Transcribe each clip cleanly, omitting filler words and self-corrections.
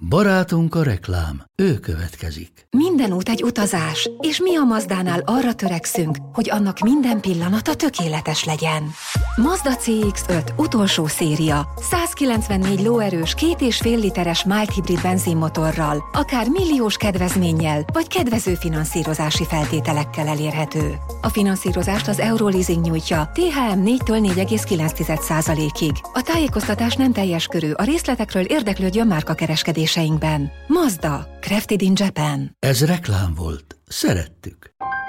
Barátunk a reklám, ő következik. Minden út egy utazás, és mi a Mazdánál arra törekszünk, hogy annak minden pillanata tökéletes legyen. Mazda CX-5 utolsó széria, 194 lóerős 2,5 literes mild hibrid benzinmotorral, akár milliós kedvezménnyel, vagy kedvező finanszírozási feltételekkel elérhető. A finanszírozást az Euroleasing nyújtja, THM 4-től 4,9%-ig. A tájékoztatás nem teljes körű, a részletekről érdeklődjön márkakereskedéseinkben. Mazda, crafted in Japan. Ez reklám volt. Szerettük.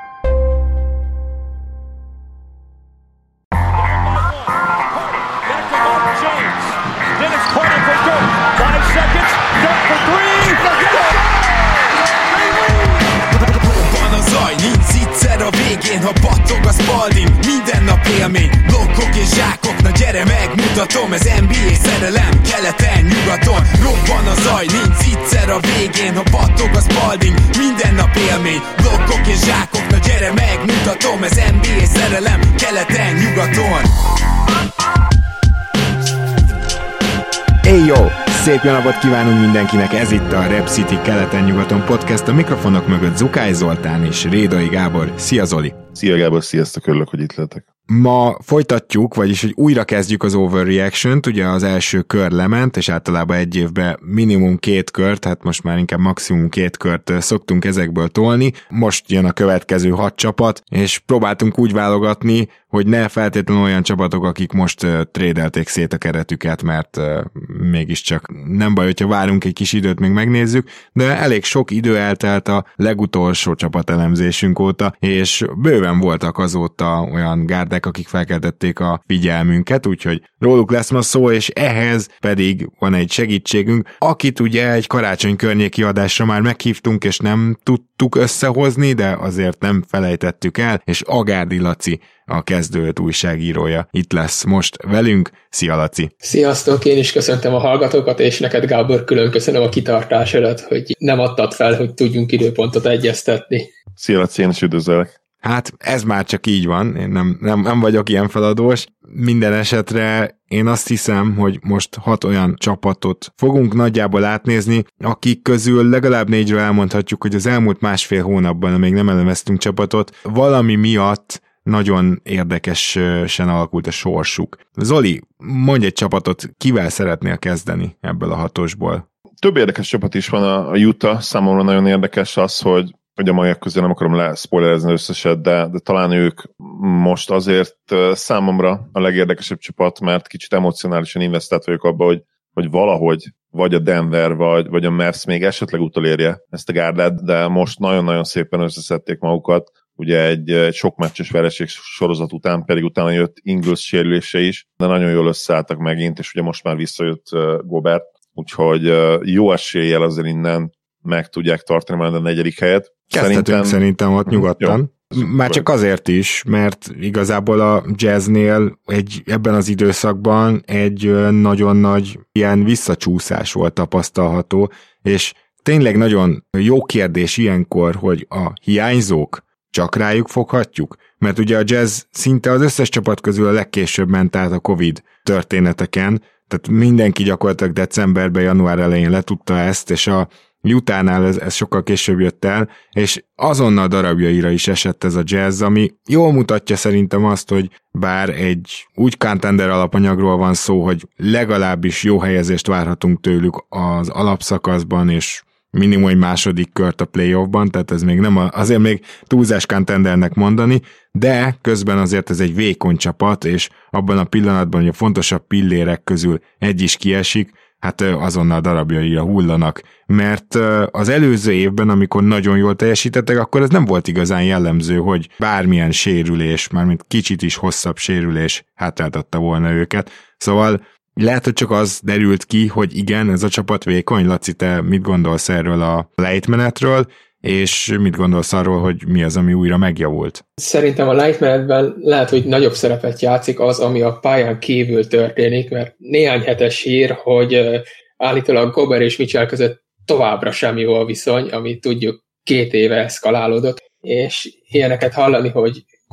A végén, ha battog a Spalding, minden nap élmény, blokkok és zsákok, na gyere megmutatom, ez NBA szerelem, keleten, nyugaton, robban a zaj, nincs egyszer a végén, ha battog a Spalding, minden nap élmény, blokkok és zsákok, na gyere megmutatom, ez NBA szerelem, keleten, nyugaton. Hey jó! Szép jó napot kívánunk mindenkinek, ez itt a Rep City keleten-nyugaton podcast, a mikrofonok mögött Zukály Zoltán és Rédai Gábor. Szia Zoli! Szia Gábor, sziasztok, örülök, hogy itt lehetek. Ma folytatjuk, vagyis hogy újra kezdjük az Overreaction-t, ugye az első kör lement, és általában egy évben minimum 2 kört, hát most már inkább maximum 2 kört szoktunk ezekből tolni. Most jön a következő 6 csapat, és próbáltunk úgy válogatni, hogy ne feltétlenül olyan csapatok, akik most trédelték szét a keretüket, mert mégiscsak nem baj, hogyha várunk egy kis időt, még megnézzük, de elég sok idő eltelt a legutolsó csapatelemzésünk óta, és bőven voltak azóta olyan gárdák, akik felkeltették a figyelmünket, úgyhogy róluk lesz ma szó, és ehhez pedig van egy segítségünk, akit ugye egy karácsony környéki adásra már meghívtunk, és nem tudtuk összehozni, de azért nem felejtettük el, és Agárdi Laci, a Kezdő újságírója itt lesz most velünk. Szia Laci! Sziasztok, én is köszöntöm a hallgatókat, és neked Gábor külön köszönöm a kitartásodat, hogy nem adtad fel, hogy tudjunk időpontot egyeztetni. Szia Laci, én is üdvözlök! Hát ez már csak így van, én nem vagyok ilyen feladós. Minden esetre én azt hiszem, hogy most 6 olyan csapatot fogunk nagyjából átnézni, akik közül legalább 4-ről elmondhatjuk, hogy az elmúlt másfél hónapban, amíg nem elemeztünk csapatot, valami miatt nagyon érdekesen alakult a sorsuk. Zoli, mondj egy csapatot, kivel szeretnél kezdeni ebből a 6-osból? Több érdekes csapat is van a Utah, számomra nagyon érdekes az, hogy a maiak közül nem akarom leszpoilerezni összeset, de talán ők most azért számomra a legérdekesebb csapat, mert kicsit emocionálisan investált vagyok abba, hogy valahogy vagy a Denver, vagy a Mavs még esetleg utolérje ezt a gárdát, de most nagyon-nagyon szépen összeszedték magukat. Ugye egy sok meccses vereség sorozat után, pedig utána jött Ingles sérülése is, de nagyon jól összeálltak megint, és ugye most már visszajött Gobert, úgyhogy jó eséllyel azért innen meg tudják tartani majd a 4. helyet. Szerintem ott nyugodtan. Jó. Már csak azért is, mert igazából a Jazznél ebben az időszakban egy nagyon nagy ilyen visszacsúszás volt tapasztalható, és tényleg nagyon jó kérdés ilyenkor, hogy a hiányzók csak rájuk foghatjuk? Mert ugye a Jazz szinte az összes csapat közül a legkésőbb ment át a Covid történeteken, tehát mindenki gyakorlatilag decemberben, január elején letudta ezt, és a Utah-nál ez sokkal később jött el, és azonnal darabjaira is esett ez a Jazz, ami jól mutatja szerintem azt, hogy bár egy úgy contender alapanyagról van szó, hogy legalábbis jó helyezést várhatunk tőlük az alapszakaszban, és minimum egy második kört a playoffban, tehát ez még nem azért még túlzás contendernek mondani, de közben azért ez egy vékony csapat, és abban a pillanatban, hogy a fontosabb pillérek közül egy is kiesik, hát azonnal darabjaira hullanak, mert az előző évben, amikor nagyon jól teljesítettek, akkor ez nem volt igazán jellemző, hogy bármilyen sérülés, mármint kicsit is hosszabb sérülés hátráltatta volna őket, szóval lehet, hogy csak az derült ki, hogy igen, ez a csapat vékony. Laci, te mit gondolsz erről a lejtmenetről, és mit gondolsz arról, hogy mi az, ami újra megjavult? Szerintem a lejtmenetben lehet, hogy nagyobb szerepet játszik az, ami a pályán kívül történik, mert néhány hetes hír, hogy állítólag Gobert és Mitchell között továbbra sem jó a viszony, amit tudjuk 2 éve eszkalálódott, és ilyeneket hallani, hogy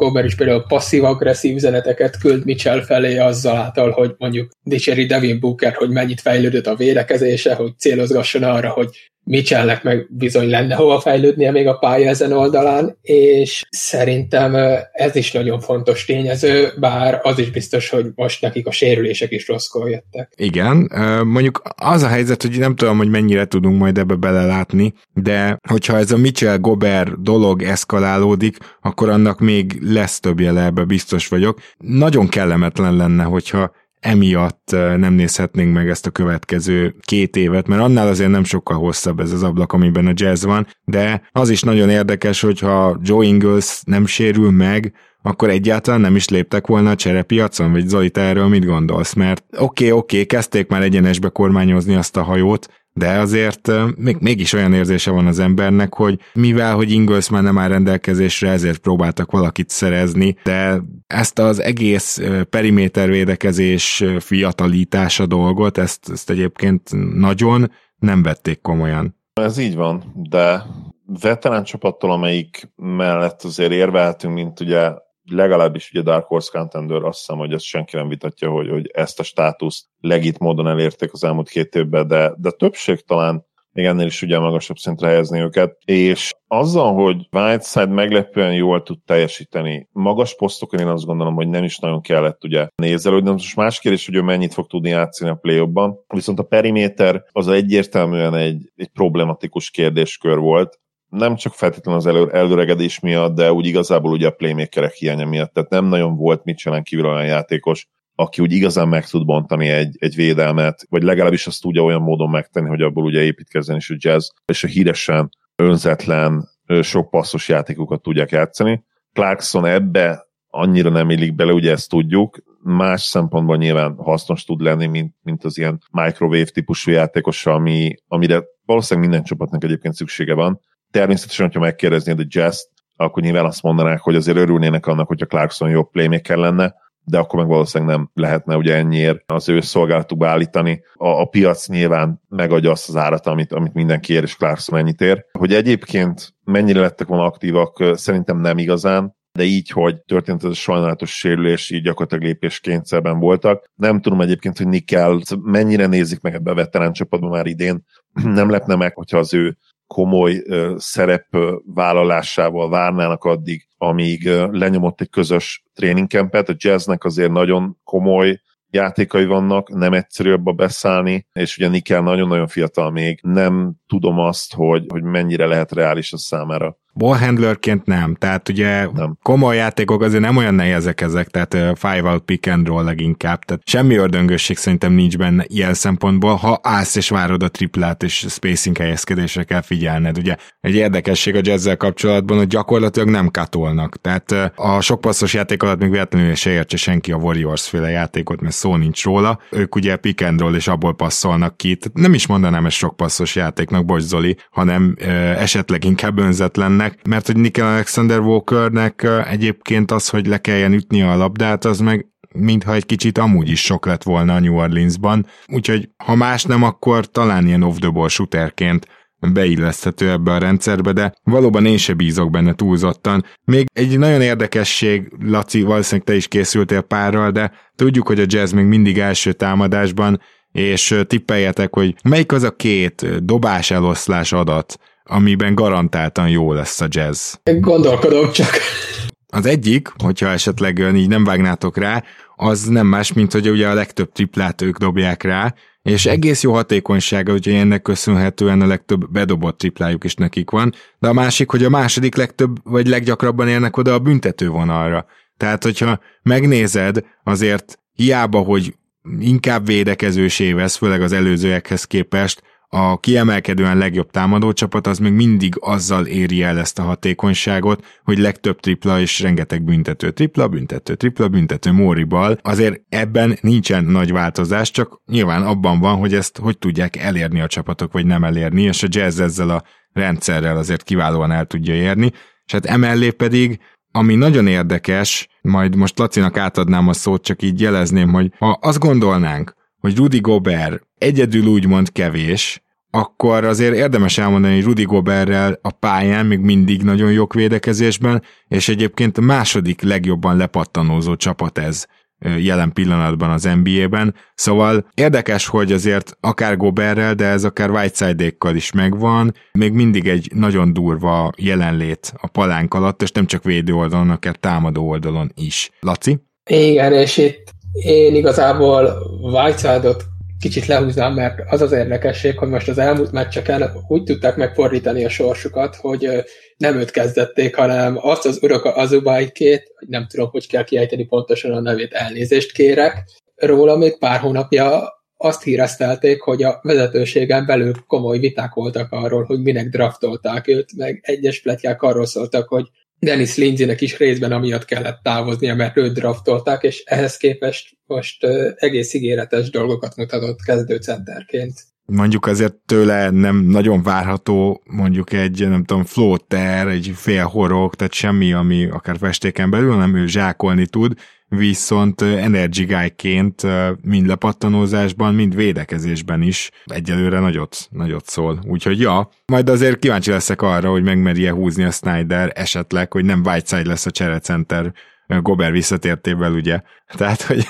Gobert is például passzív-agresszív üzeneteket küld Mitchell felé azzal által, hogy mondjuk dicséri Devin Booker, hogy mennyit fejlődött a védekezése, hogy célozgasson arra, hogy Mitchellnek meg bizony lenne hova fejlődnie még a pálya ezen oldalán, és szerintem ez is nagyon fontos tényező, bár az is biztos, hogy most nekik a sérülések is rosszkor jöttek. Igen, mondjuk az a helyzet, hogy nem tudom, hogy mennyire tudunk majd ebbe belelátni, de hogyha ez a Mitchell-Gobert dolog eszkalálódik, akkor annak még lesz több jele, ebbe biztos vagyok. Nagyon kellemetlen lenne, hogyha emiatt nem nézhetnénk meg ezt a következő 2 évet, mert annál azért nem sokkal hosszabb ez az ablak, amiben a Jazz van, de az is nagyon érdekes, hogyha Joe Ingles nem sérül meg, akkor egyáltalán nem is léptek volna a cserepiacon, vagy Zoli, te erről mit gondolsz? Mert oké, kezdték már egyenesbe kormányozni azt a hajót, de azért mégis olyan érzése van az embernek, hogy mivel, hogy Ingles már nem áll rendelkezésre, ezért próbáltak valakit szerezni, de ezt az egész perimétervédekezés fiatalítása dolgot, ezt egyébként nagyon nem vették komolyan. Ez így van, de veterán csapattól, amelyik mellett azért érvelhetünk, mint ugye legalábbis ugye Dark Horse Contender, azt hiszem, hogy ezt senki nem vitatja, hogy ezt a státuszt legit módon elérték az elmúlt 2 évben, de többség talán még ennél is ugye magasabb szintre helyezni őket, és azzal, hogy Whiteside meglepően jól tud teljesíteni magas posztokon, én azt gondolom, hogy nem is nagyon kellett ugye nézelődni, de most más kérdés, hogy ő mennyit fog tudni játszani a play-offban, viszont a periméter az egyértelműen egy problematikus kérdéskör volt, nem csak feltétlenül az előregedés miatt, de úgy igazából ugye a playmakerek hiánya miatt, tehát nem nagyon volt Mitchellen kívül olyan játékos, aki úgy igazán meg tud bontani egy védelmet, vagy legalábbis azt tudja olyan módon megtenni, hogy abból ugye építkezzen is a Jazz, és a híresen önzetlen, sok passzos játékokat tudják játszani. Clarkson ebbe annyira nem illik bele, ugye ezt tudjuk, más szempontból nyilván hasznos tud lenni, mint az ilyen microwave típusú játékos, amire valószínűleg minden csapatnak egyébként szüksége van. Természetesen, hogyha megkérdeznéd a Jazz-t, akkor nyilván azt mondanák, hogy azért örülnének annak, hogyha Clarkson jobb playmaker lenne, de akkor meg valószínűleg nem lehetne ugye ennyiért az ő szolgálatukba állítani. A piac nyilván megadja azt az árat, amit mindenki ér, és Clarkson ennyit ér. Hogy egyébként mennyire lettek volna aktívak, szerintem nem igazán, de így, hogy történt ez a sajnálatos sérülés, így gyakorlatilag lépéskényszerben voltak. Nem tudom egyébként, hogy Nickel mennyire nézik meg ebbe a veterán csapatban már idén. Nem lepne meg, hogyha az ő komoly szerepvállalásával várnának addig, amíg lenyomott egy közös tréningkempet. A Jazznek azért nagyon komoly játékai vannak, nem egyszerű abba beszállni, és ugye Nickel nagyon-nagyon fiatal még, nem tudom azt, hogy mennyire lehet reális a számára. Ballhandlerként nem, tehát ugye nem. Komoly játékok azért nem olyan nehezek ezek, tehát five-out pick and roll leginkább, tehát semmi ördöngösség szerintem nincs benne ilyen szempontból, ha állsz és várod a triplát, és spacing helyezkedésre kell figyelned. Ugye egy érdekesség a Jazz-zel kapcsolatban, hogy gyakorlatilag nem katolnak, tehát a sok passzos játék alatt még véletlenül se értse senki a Warriors-féle játékot, mert szó nincs róla, ők ugye pick and roll és abból passzolnak ki, tehát nem is mondanám ezt sok passzos játéknak, bocs Zoli, hanem esetleg inkább önzetlen, mert hogy Nickel Alexander Walkernek egyébként az, hogy le kelljen ütni a labdát, az meg mintha egy kicsit amúgy is sok lett volna a New Orleansban, úgyhogy ha más nem, akkor talán ilyen off-the-ball shooterként beilleszthető ebbe a rendszerbe, de valóban én se bízok benne túlzottan. Még egy nagyon érdekesség, Laci, valószínűleg te is készültél párral, de tudjuk, hogy a Jazz még mindig első támadásban, és tippeljetek, hogy melyik az a 2 dobás eloszlás adat, amiben garantáltan jó lesz a Jazz. Gondolkodom csak. Az egyik, hogyha esetleg így nem vágnátok rá, az nem más, mint hogy ugye a legtöbb triplát ők dobják rá, és egész jó hatékonysága, úgyhogy ennek köszönhetően a legtöbb bedobott triplájuk is nekik van, de a másik, hogy a második legtöbb, vagy leggyakrabban érnek oda a büntetővonalra. Tehát, hogyha megnézed, azért hiába, hogy inkább védekezősé vesz, főleg az előzőekhez képest, a kiemelkedően legjobb támadócsapat az még mindig azzal éri el ezt a hatékonyságot, hogy legtöbb tripla és rengeteg büntető büntető Móribal. Azért ebben nincsen nagy változás, csak nyilván abban van, hogy ezt hogy tudják elérni a csapatok, vagy nem elérni, és a Jazz ezzel a rendszerrel azért kiválóan el tudja érni, és hát emellé pedig, ami nagyon érdekes, majd most Lacinak átadnám a szót, csak így jelezném, hogy ha azt gondolnánk, hogy Rudy Gobert egyedül úgymond kevés, akkor azért érdemes elmondani, hogy Rudy Goberttel a pályán még mindig nagyon jók védekezésben, és egyébként a második legjobban lepattanózó csapat ez jelen pillanatban az NBA-ben. Szóval érdekes, hogy azért akár Goberttel, de ez akár Whiteside-ékkal is megvan, még mindig egy nagyon durva jelenlét a palánk alatt, és nem csak védő oldalon, akár támadó oldalon is. Laci? Igen, és itt én igazából Whiteside-ot kicsit lehúznám, mert az az érdekesség, hogy most az elmúlt meccseken úgy tudták megfordítani a sorsukat, hogy nem őt kezdették, hanem azt az Udoka Azubaikét, nem tudom, hogy kell kiejteni pontosan a nevét, elnézést kérek, róla még pár hónapja azt híresztelték, hogy a vezetőségen belül komoly viták voltak arról, hogy minek draftolták őt, meg egyes pletyák arról szóltak, hogy Dennis Lindsaynek is részben amiatt kellett távoznia, mert őt draftolták, és ehhez képest most egész ígéretes dolgokat mutatott kezdőcenterként. Mondjuk azért tőle nem nagyon várható mondjuk egy, nem tudom, floater, egy fél horog, tehát semmi, ami akár festéken belül, nem ő zsákolni tud, viszont energy guy-ként mind lepattanózásban, mind védekezésben is egyelőre nagyot szól. Úgyhogy ja, majd azért kíváncsi leszek arra, hogy megmerje húzni a Snyder esetleg, hogy nem Whiteside lesz a cserecenter Gobert visszatértével, ugye. Tehát, hogy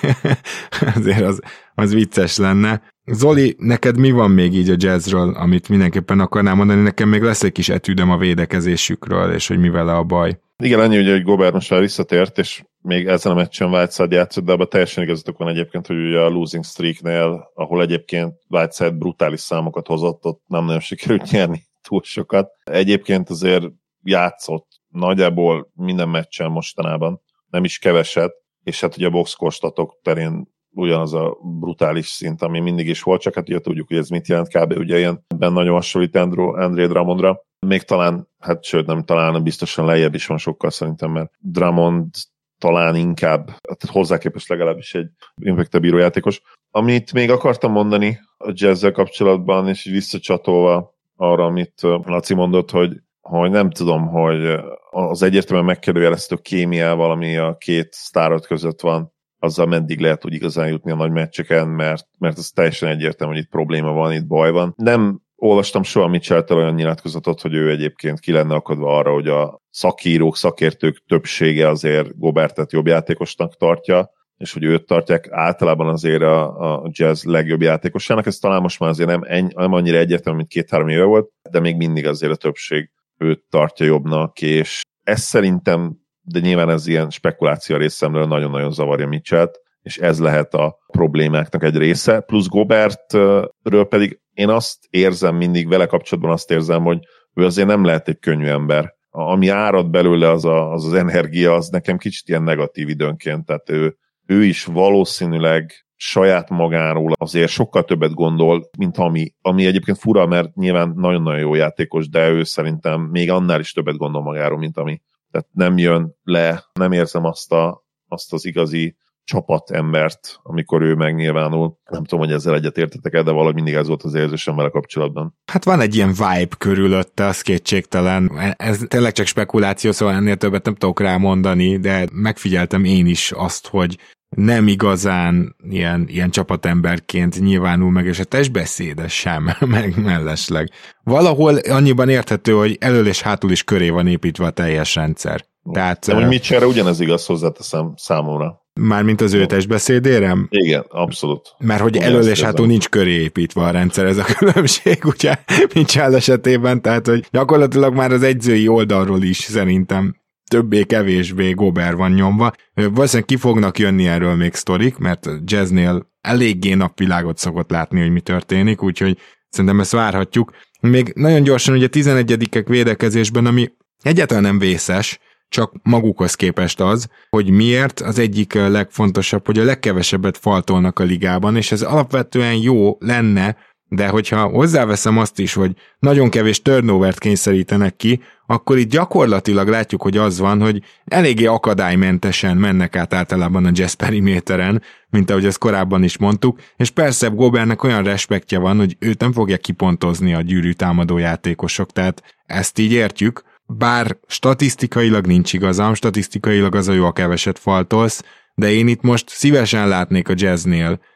azért az vicces lenne. Zoli, neked mi van még így a Jazzről, amit mindenképpen akarnám mondani? Nekem még lesz egy kis etűdöm a védekezésükről, és hogy mi vele a baj. Igen, annyi, ugye, hogy Gobert most már visszatért, és még ezen a meccsen Whiteside játszott, de abban teljesen igazatok van egyébként, hogy ugye a losing streaknél, ahol egyébként Whiteside brutális számokat hozott, ott nem nagyon sikerült nyerni túl sokat. Egyébként azért játszott nagyjából minden meccsen mostanában, nem is keveset, és hát ugye a boxkorstatok terén ugyanaz a brutális szint, ami mindig is volt, csak hát ugye tudjuk, hogy ez mit jelent, kb. Ugye ilyenben nagyon hasonlít Andre Drummondra. Még talán, hát sőt nem talán, biztosan lejjebb is van sokkal szerintem, mert Drummond talán inkább, tehát hozzá képest legalábbis egy impactbíró játékos. Amit még akartam mondani a Jazz-zel kapcsolatban, és visszacsatolva arra, amit Laci mondott, hogy nem tudom, hogy az egyértelműen megkérdőjelezhető kémiával, ami a két sztárod között van, azzal meddig lehet úgy igazán jutni a nagy meccseken, mert ez teljesen egyértelmű, hogy itt probléma van, itt baj van. Nem olvastam soha Mitchell-től olyan nyilatkozatot, hogy ő egyébként ki lenne akadva arra, hogy a szakírók, szakértők többsége azért Gobertet jobb játékosnak tartja, és hogy őt tartják általában azért a Jazz legjobb játékosának. Ez talán most már azért nem annyira egyértelmű, mint 2-3 éve volt, de még mindig azért a többség őt tartja jobbnak, és ez szerintem, de nyilván ez ilyen spekuláció részemről nagyon-nagyon zavarja Mitchell-t, és ez lehet a problémáknak egy része. Plusz Gobertről pedig én azt érzem mindig, vele kapcsolatban azt érzem, hogy ő azért nem lehet egy könnyű ember. Ami árad belőle az energia, az nekem kicsit ilyen negatív időnként, tehát ő is valószínűleg saját magáról azért sokkal többet gondol, mint ami egyébként fura, mert nyilván nagyon-nagyon jó játékos, de ő szerintem még annál is többet gondol magáról, mint ami. Tehát nem jön le, nem érzem azt az igazi csapatembert, amikor ő megnyilvánul. Nem tudom, hogy ezzel egyetértetek-e, de valahogy mindig ez volt az érzésem vele kapcsolatban. Hát van egy ilyen vibe körülötte, az kétségtelen. Ez tényleg csak spekuláció, szóval ennél többet nem tudok rá mondani, de megfigyeltem én is azt, hogy nem igazán ilyen csapatemberként nyilvánul meg, és a testbeszéde sem, meg mellesleg. Valahol annyiban érthető, hogy elől és hátul is köré van építve a teljes rendszer. Tehát, de hogy Mitchellre ugyanez igaz, hozzáteszem számomra. Mármint az ő testbeszédére? Igen, abszolút. Mert hogy elől és hátul nincs köré építve a rendszer, ez a különbség, ugye Mitchell esetében, tehát hogy gyakorlatilag már az edzői oldalról is szerintem többé-kevésbé Gobert van nyomva. Valószínűleg ki fognak jönni erről még sztorik, mert Jazznél eléggé napvilágot szokott látni, hogy mi történik, úgyhogy szerintem ezt várhatjuk. Még nagyon gyorsan ugye 11-ek védekezésben, ami egyáltalán nem vészes, csak magukhoz képest az, hogy miért az egyik legfontosabb, hogy a legkevesebbet faltolnak a ligában, és ez alapvetően jó lenne, de hogyha hozzáveszem azt is, hogy nagyon kevés turnovert kényszerítenek ki, akkor itt gyakorlatilag látjuk, hogy az van, hogy eléggé akadálymentesen mennek át általában a Jazz periméteren, mint ahogy ezt korábban is mondtuk, és persze Gobertnek olyan respektje van, hogy őt nem fogja kipontozni a gyűrű támadó játékosok, tehát ezt így értjük, bár statisztikailag nincs igazam, statisztikailag az a jó, a keveset faltolsz, de én itt most szívesen látnék a Jazznél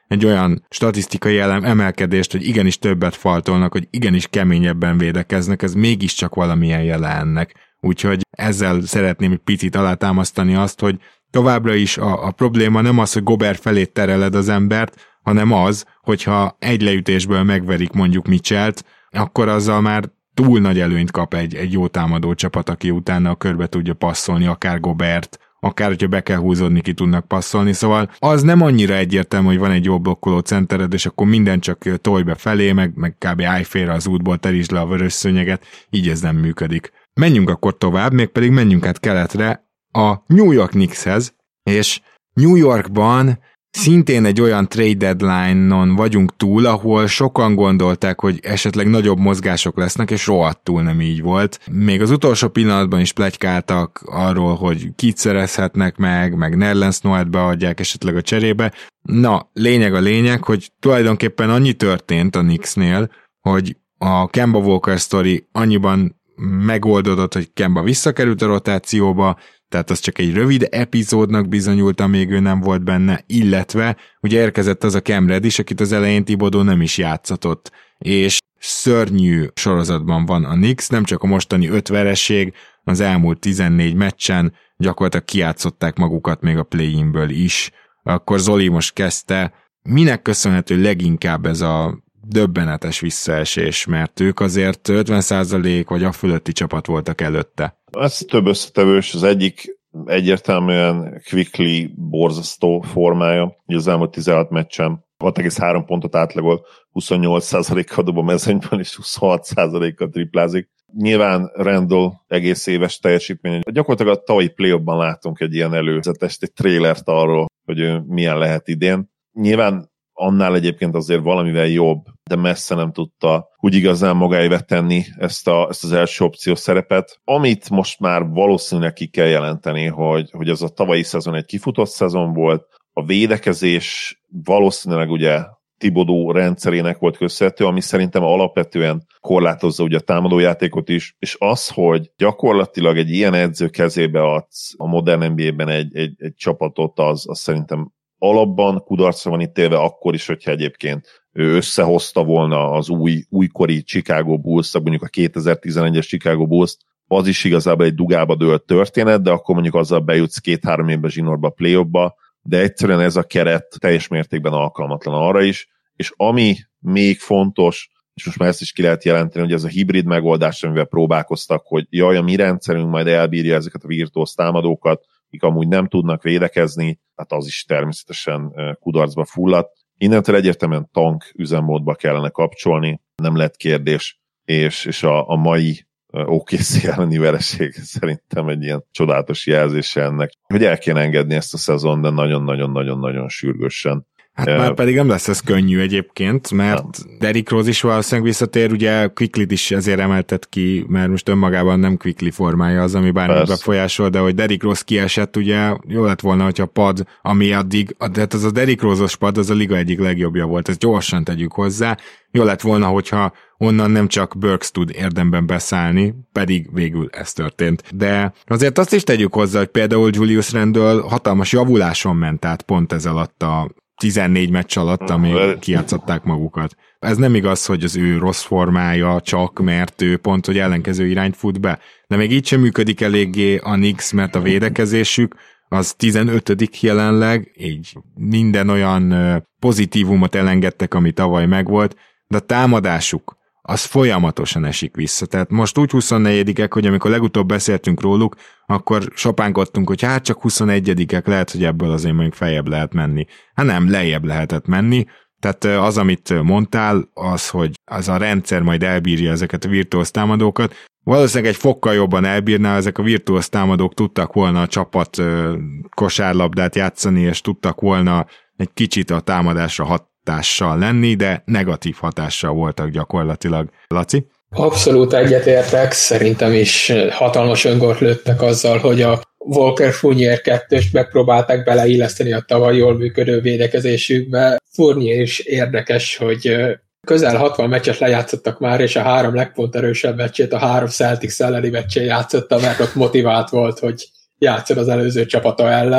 egy olyan statisztikai emelkedést, hogy igenis többet faltolnak, hogy igenis keményebben védekeznek, ez mégiscsak valamilyen jele ennek. Úgyhogy ezzel szeretném egy picit alátámasztani azt, hogy továbbra is a probléma nem az, hogy Gobert felé tereled az embert, hanem az, hogyha egy leütésből megverik mondjuk Mitchellt, akkor azzal már túl nagy előnyt kap egy jó támadó csapat, aki utána a körbe tudja passzolni, akár Gobert, akár hogyha be kell húzódni, ki tudnak passzolni, szóval az nem annyira egyértelmű, hogy van egy jó blokkoló centered, és akkor minden csak tolj be felé, meg kb. Állj félre az útból, terítsd le a vörös szőnyeget, így ez nem működik. Menjünk akkor tovább, mégpedig menjünk át keletre a New York Knickshez, és New Yorkban szintén egy olyan trade deadline-on vagyunk túl, ahol sokan gondolták, hogy esetleg nagyobb mozgások lesznek, és rohadtul nem így volt. Még az utolsó pillanatban is pletykáltak arról, hogy kit szerezhetnek meg Nerlens Noelt beadják esetleg a cserébe. Na, lényeg a lényeg, hogy tulajdonképpen annyi történt a Knicksnél, hogy a Kemba Walker sztori annyiban megoldódott, hogy Kemba visszakerült a rotációba, tehát az csak egy rövid epizódnak bizonyult, amíg ő nem volt benne, illetve ugye érkezett az a Cam Reddish, akit az elején Thibodeau nem is játszatott, és szörnyű sorozatban van a Knicks, nem csak a mostani 5 veresség, az elmúlt 14 meccsen gyakorlatilag kijátszották magukat még a play-inből is. Akkor Zoli most kezdte, minek köszönhető leginkább ez a döbbenetes visszaesés, mert ők azért 50% vagy a fölötti csapat voltak előtte. Ez több összetevős, az egyik egyértelműen Quickly borzasztó formája, ugye az elmúlt 16 meccsen 6,3 pontot átlagol, 28%-kal dob a mezőnyben, és 26%-kal triplázik. Nyilván Randall egész éves teljesítmény. Gyakorlatilag a tavalyi play-offban látunk egy ilyen előzetest, egy trailert arról, hogy ő milyen lehet idén. Nyilván annál egyébként azért valamivel jobb, de messze nem tudta úgy igazán magáévá tenni ezt az első opciós szerepet. Amit most már valószínűleg ki kell jelenteni, hogy az a tavalyi szezon egy kifutott szezon volt, a védekezés valószínűleg ugye Thibodeau rendszerének volt köszönhető, ami szerintem alapvetően korlátozza ugye a támadójátékot is, és az, hogy gyakorlatilag egy ilyen edző kezébe adsz a modern NBA-ben egy csapatot, az szerintem alapban kudarcra van ítélve akkor is, hogyha egyébként ő összehozta volna az újkori Chicago Bulls, mondjuk a 2011-es Chicago Bulls, az is igazából egy dugába dőlt történet, de akkor mondjuk azzal bejutsz 2-3 évbe zsinórba, play-offba, de egyszerűen ez a keret teljes mértékben alkalmatlan arra is, és ami még fontos, és most már ezt is ki lehet jelenteni, hogy ez a hibrid megoldás, amivel próbálkoztak, hogy jaj, a mi rendszerünk majd elbírja ezeket a virtuóz támadókat, akik amúgy nem tudnak védekezni, hát az is természetesen kudarcba fulladt. Innentől egyértelműen tank üzemmódba kellene kapcsolni, nem lett kérdés, és a mai OKC elleni vereség szerintem egy ilyen csodálatos jelzése ennek, hogy el kéne engedni ezt a szezon, de nagyon-nagyon-nagyon-nagyon sürgősen. Hát már pedig nem lesz ez könnyű egyébként, mert nem. Derrick Rose is valószínűleg visszatér, ugye Quicklyt is ezért emeltet ki, mert most önmagában nem Quickly formája az, ami bármit befolyásol, de hogy Derrick Rose kiesett, ugye jó lett volna, hogyha a pad, ami addig, tehát az a Derrick Rose-os pad, az a liga egyik legjobbja volt, ezt gyorsan tegyük hozzá, jó lett volna, hogyha onnan nem csak Burks tud érdemben beszállni, pedig végül ez történt. De azért azt is tegyük hozzá, hogy például Julius Randle hatalmas javuláson ment át pont ez alatt a 14 meccs alatt, amíg kijátszották magukat. Ez nem igaz, hogy az ő rossz formája csak, mert ő pont, hogy ellenkező irányt fut be. De még így sem működik eléggé a Knicks, mert a védekezésük az 15. jelenleg, így minden olyan pozitívumot elengedtek, ami tavaly megvolt, de a támadásuk az folyamatosan esik vissza. Tehát most úgy 24-ek, hogy amikor legutóbb beszéltünk róluk, akkor sopánkodtunk, hogy hát csak 21-ek, lehet, hogy ebből azért mondjuk feljebb lehet menni. Hát nem, lejjebb lehetett menni. Tehát az, amit mondtál, az, hogy az a rendszer majd elbírja ezeket a virtuóz támadókat. Valószínűleg egy fokkal jobban elbírná, ezek a virtuóz támadók tudtak volna a csapat kosárlabdát játszani, és tudtak volna egy kicsit a támadásra hatással lenni, de negatív hatással voltak gyakorlatilag. Laci? Abszolút egyetértek, szerintem is hatalmas öngort lőttek azzal, hogy a Walker-Fournier 2-öst megpróbálták beleilleszteni a tavaly jól működő védekezésükbe. Fournier is érdekes, hogy közel 60 meccset lejátszottak már, és a 3 legponterősebb meccsét a 3 Celtics elleni meccsén játszotta, mert ott motivált volt, hogy játszon az előző csapata ellen,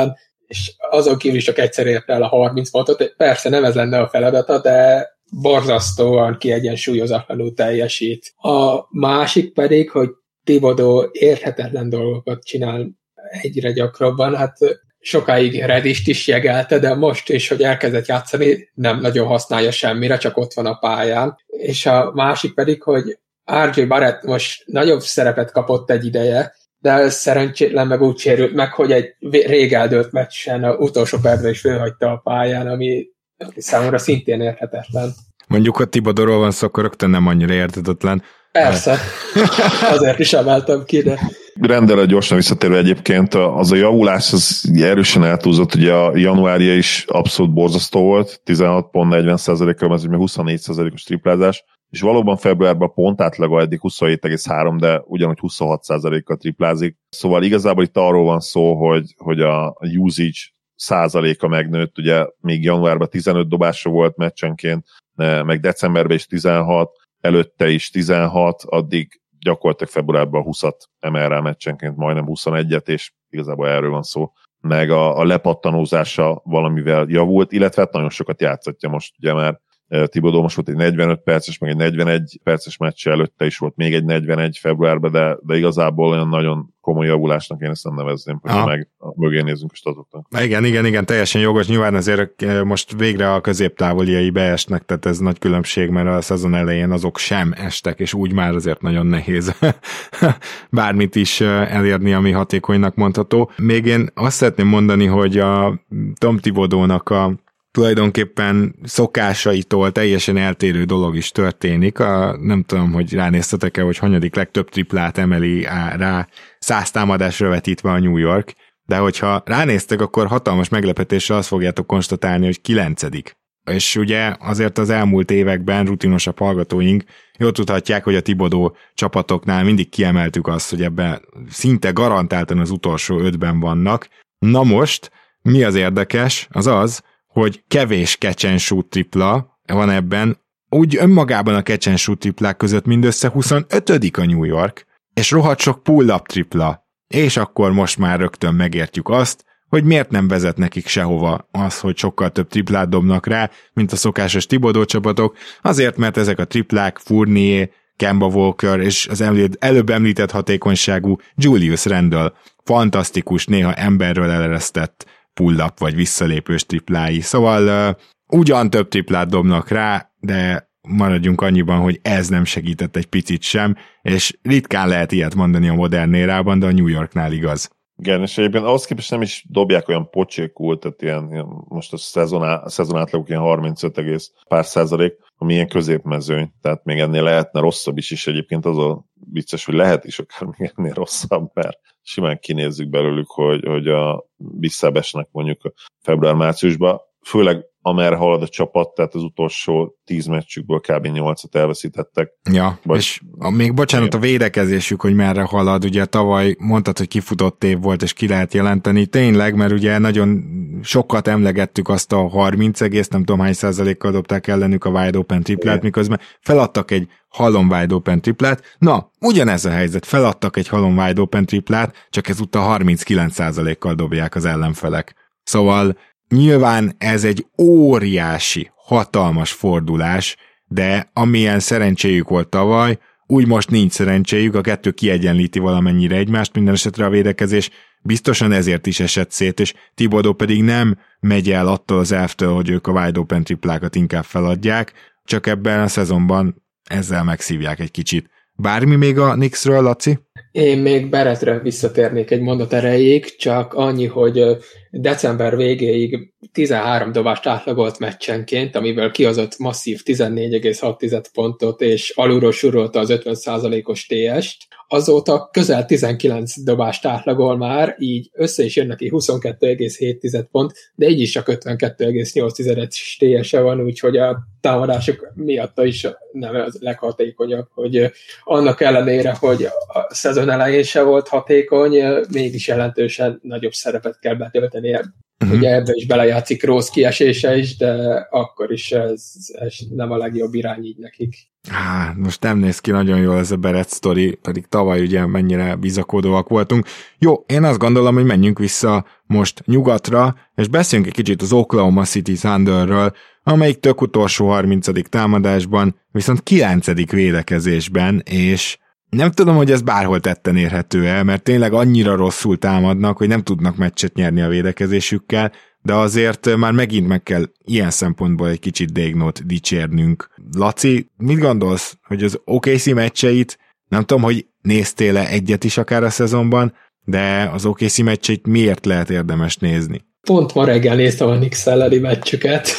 és azon kívül is csak egyszer ért el a 30 pontot. Persze nem ez lenne a feladata, de borzasztóan kiegyensúlyozatlanul teljesít. A másik pedig, hogy Thibodeau érthetetlen dolgokat csinál egyre gyakrabban. Hát sokáig Redist is jegelte, de most is, hogy elkezdett játszani, nem nagyon használja semmire, csak ott van a pályán. És a másik pedig, hogy RJ Barrett most nagyobb szerepet kapott egy ideje, de szerencsétlen meg úgy sérült meg, hogy egy rég eldőlt meccsen az utolsó percben is fölhagyta a pályán, ami számomra szintén érthetetlen. Mondjuk, ha Thibodeauról van szó, akkor rögtön nem annyira érthetetlen. Persze, azért is emeltem ki, de... Rendelre gyorsan visszatérve egyébként, az a javulás az erősen eltúlzott, ugye a januárja is abszolút borzasztó volt, 16,40%-kal, ez ugye 24%-os triplázás, és valóban februárban pont átlaga eddig 27,3, de ugyanúgy 26%-kal triplázik. Szóval igazából itt arról van szó, hogy a usage százaléka megnőtt, ugye még januárban 15 dobása volt meccsenként, meg decemberben is 16, előtte is 16, addig gyakorlatilag februárban 20-at emel rá meccsenként, majdnem 21-et, és igazából erről van szó. Meg a lepattanózása valamivel javult, illetve hát nagyon sokat játszatja most, ugye már Thibodeau most volt egy 45 perces, meg egy 41 perces meccs, előtte is volt még egy 41 februárban, de igazából olyan nagyon komoly javulásnak én ezt nem nevezném, hogy meg mögé nézzünk a statoknak. Igen, teljesen jogos. Nyilván azért most végre a középtávoliai beesnek, tehát ez nagy különbség, mert a szezon elején azok sem estek, és úgy már azért nagyon nehéz bármit is elérni, ami hatékonynak mondható. Még én azt szeretném mondani, hogy a Tom Thibodeaunak a tulajdonképpen szokásaitól teljesen eltérő dolog is történik. Nem tudom, hogy ránéztetek-e, hogy hanyadik legtöbb triplát emeli rá 100 támadásra vetítve a New York, de hogyha ránéztek, akkor hatalmas meglepetéssel azt fogjátok konstatálni, hogy 9. És ugye azért az elmúlt években rutinosabb hallgatóink jól tudhatják, hogy a Thibodeau csapatoknál mindig kiemeltük azt, hogy ebben szinte garantáltan az utolsó 5-ben vannak. Na most, mi az érdekes, az az, hogy kevés catch and shoot tripla van ebben, úgy önmagában a catch and shoot triplák között mindössze 25. a New York, és rohadt sok pull-up tripla. És akkor most már rögtön megértjük azt, hogy miért nem vezet nekik sehova az, hogy sokkal több triplát dobnak rá, mint a szokásos Thibodeau csapatok, azért, mert ezek a triplák Fournier, Kemba Walker és az előbb említett hatékonyságú Julius Randle fantasztikus, néha emberről eleresztett pull-up vagy visszalépős triplái. Szóval ugyan több triplát dobnak rá, de maradjunk annyiban, hogy ez nem segített egy picit sem, és ritkán lehet ilyet mondani a modern érában, de a New Yorknál igaz. Igen, és egyébként ahhoz képest nem is dobják olyan pocsékul, tehát ilyen most a szezon átlagok ilyen 35,% ami ilyen középmezőny, tehát még ennél lehetne rosszabb is, és egyébként az a vicces, hogy lehet is akár még ennél rosszabb, mert simán kinézzük belőlük, hogy visszabesnek mondjuk a február-márciusban, főleg amerre halad a csapat, tehát az utolsó 10 meccsükből kb. 8-at elveszítettek. Ja, és még bocsánat a védekezésük, hogy merre halad, ugye tavaly mondtad, hogy kifutott év volt, és ki lehet jelenteni, tényleg, mert ugye nagyon sokat emlegettük azt a 30, nem tudom hány százalékkal dobták ellenük a wide open triplát, miközben feladtak egy halom wide open triplát. Na, ugyanez a helyzet, feladtak egy halom wide open triplát, csak ezúttal 39%-kal dobják az ellenfelek. Szóval nyilván ez egy óriási, hatalmas fordulás, de amilyen szerencséjük volt tavaly, úgy most nincs szerencséjük, a kettő kiegyenlíti valamennyire egymást, minden esetre a védekezés biztosan ezért is esett szét, és Thibodeau pedig nem megy el attól az elvtől, hogy ők a wide open triplákat inkább feladják, csak ebben a szezonban ezzel megszívják egy kicsit. Bármi még a Knicksről, Laci? Én még Barrettre visszatérnék egy mondat erejéig, csak annyi, hogy december végéig 13 dobást átlagolt meccsenként, amiből kihozott masszív 14,6 pontot, és alulról surolta az 50%-os TS-t. Azóta közel 19 dobást átlagol már, így össze is jön neki 22,7 pont, de így is csak 52,8 TS-e van, úgyhogy a támadások miatta is nem az leghatékonyabb, hogy annak ellenére, hogy a szezon elején se volt hatékony, mégis jelentősen nagyobb szerepet kell betöltenie Ugye ebbe is belejátszik Rose kiesése is, de akkor is ez nem a legjobb irány így nekik. Most nem néz ki nagyon jól ez a Barrett sztori, pedig tavaly ugye mennyire bizakodóak voltunk. Jó, én azt gondolom, hogy menjünk vissza most nyugatra, és beszéljünk egy kicsit az Oklahoma City Thunderről, amelyik tök utolsó 30. támadásban, viszont 9. védekezésben, és nem tudom, hogy ez bárhol tetten érhető-e, mert tényleg annyira rosszul támadnak, hogy nem tudnak meccset nyerni a védekezésükkel, de azért már megint meg kell ilyen szempontból egy kicsit Dagnot dicsérnünk. Laci, mit gondolsz, hogy az OKC meccseit, nem tudom, hogy néztél-e egyet is akár a szezonban, de az OKC meccseit miért lehet érdemes nézni? Pont ma reggel néztem a Knicks elleni meccsüket,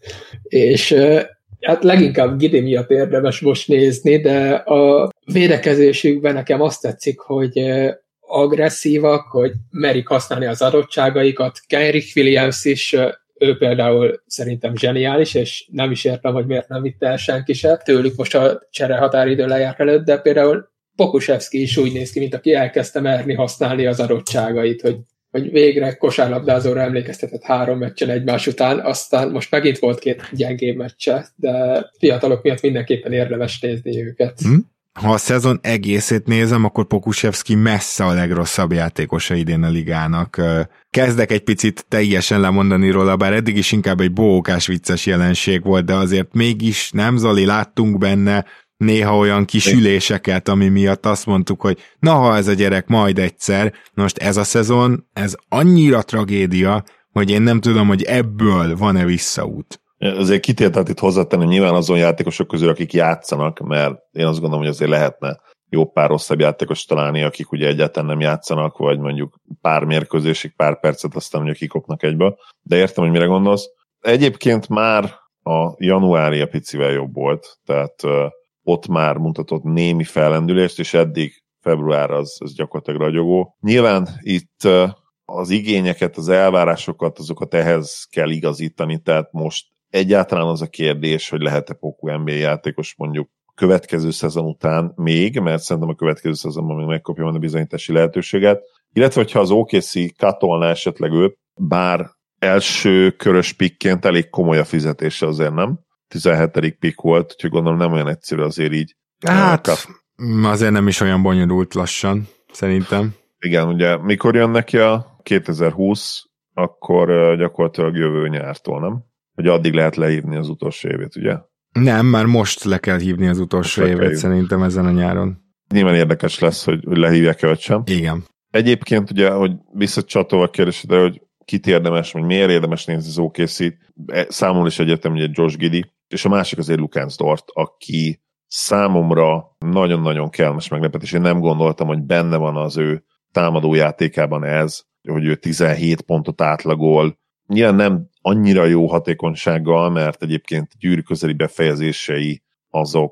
és hát leginkább Giddey miatt érdemes most nézni, de a védekezésükben nekem azt tetszik, hogy agresszívak, hogy merik használni az adottságaikat. Kenrich Williams is, ő például szerintem zseniális, és nem is értem, hogy miért nem vitte el senki se. Tőlük most a csere határidő lejárt előtt, de például Pokusevski is úgy néz ki, mint aki elkezdte merni használni az adottságait, hogy végre kosárlabdázóra emlékeztetett 3 meccsen egymás után, aztán most megint volt 2 gyengébb meccse, de fiatalok miatt mindenképpen érdemes nézni őket. Ha a szezon egészét nézem, akkor Pokusevski messze a legrosszabb játékosa idén a ligának. Kezdek egy picit teljesen lemondani róla, bár eddig is inkább egy bohókás vicces jelenség volt, de azért mégis nem, Zoli, láttunk benne néha olyan kis üléseket, ami miatt azt mondtuk, hogy na, ha ez a gyerek majd egyszer, most ez a szezon, ez annyira tragédia, hogy én nem tudom, hogy ebből van-e visszaút. Azért kitételt itt hozzátenni nyilván azon játékosok közül, akik játszanak, mert én azt gondolom, hogy azért lehetne jó pár rosszabb játékos találni, akik ugye egyáltalán nem játszanak, vagy mondjuk pár mérkőzésig, pár percet, aztán ugye kikopnak egyből. De értem, hogy mire gondolsz. Egyébként már a januári a picivel jobb volt, tehát ott már mutatott némi fellendülést, és eddig február az gyakorlatilag ragyogó. Nyilván itt az igényeket, az elvárásokat, azokat ehhez kell igazítani, tehát most egyáltalán az a kérdés, hogy lehet-e Poku NBA játékos mondjuk következő szezon után még, mert szerintem a következő szezonban még megkapja a bizonyítási lehetőséget, illetve hogyha az OKC katolná esetleg őt, bár első körös pickként elég komoly a fizetése, azért nem? 17. pick volt, úgyhogy gondolom nem olyan egyszerű azért így. Hát azért nem is olyan bonyolult lassan, szerintem. Igen, ugye mikor jön neki a 2020, akkor gyakorlatilag jövő nyártól, nem? Hogy addig lehet lehívni az utolsó évét, ugye? Nem, már most le kell hívni az utolsó évet szerintem ezen a nyáron. Nyilván érdekes lesz, hogy lehívják-e vagy sem. Igen. Egyébként ugye, hogy visszacsatolva a kérdésedre, hogy kit érdemes, vagy miért érdemes nézni az OKC-t, számomra is egyértelmű, hogy Josh Giddey, és a másik azért Lukács Dort, aki számomra nagyon-nagyon kellemes meglepetés. Én nem gondoltam, hogy benne van az ő támadójátékában ez, hogy ő 17 pontot átlagol. Nyilván nem annyira jó hatékonysággal, mert egyébként gyűrű közeli befejezései azok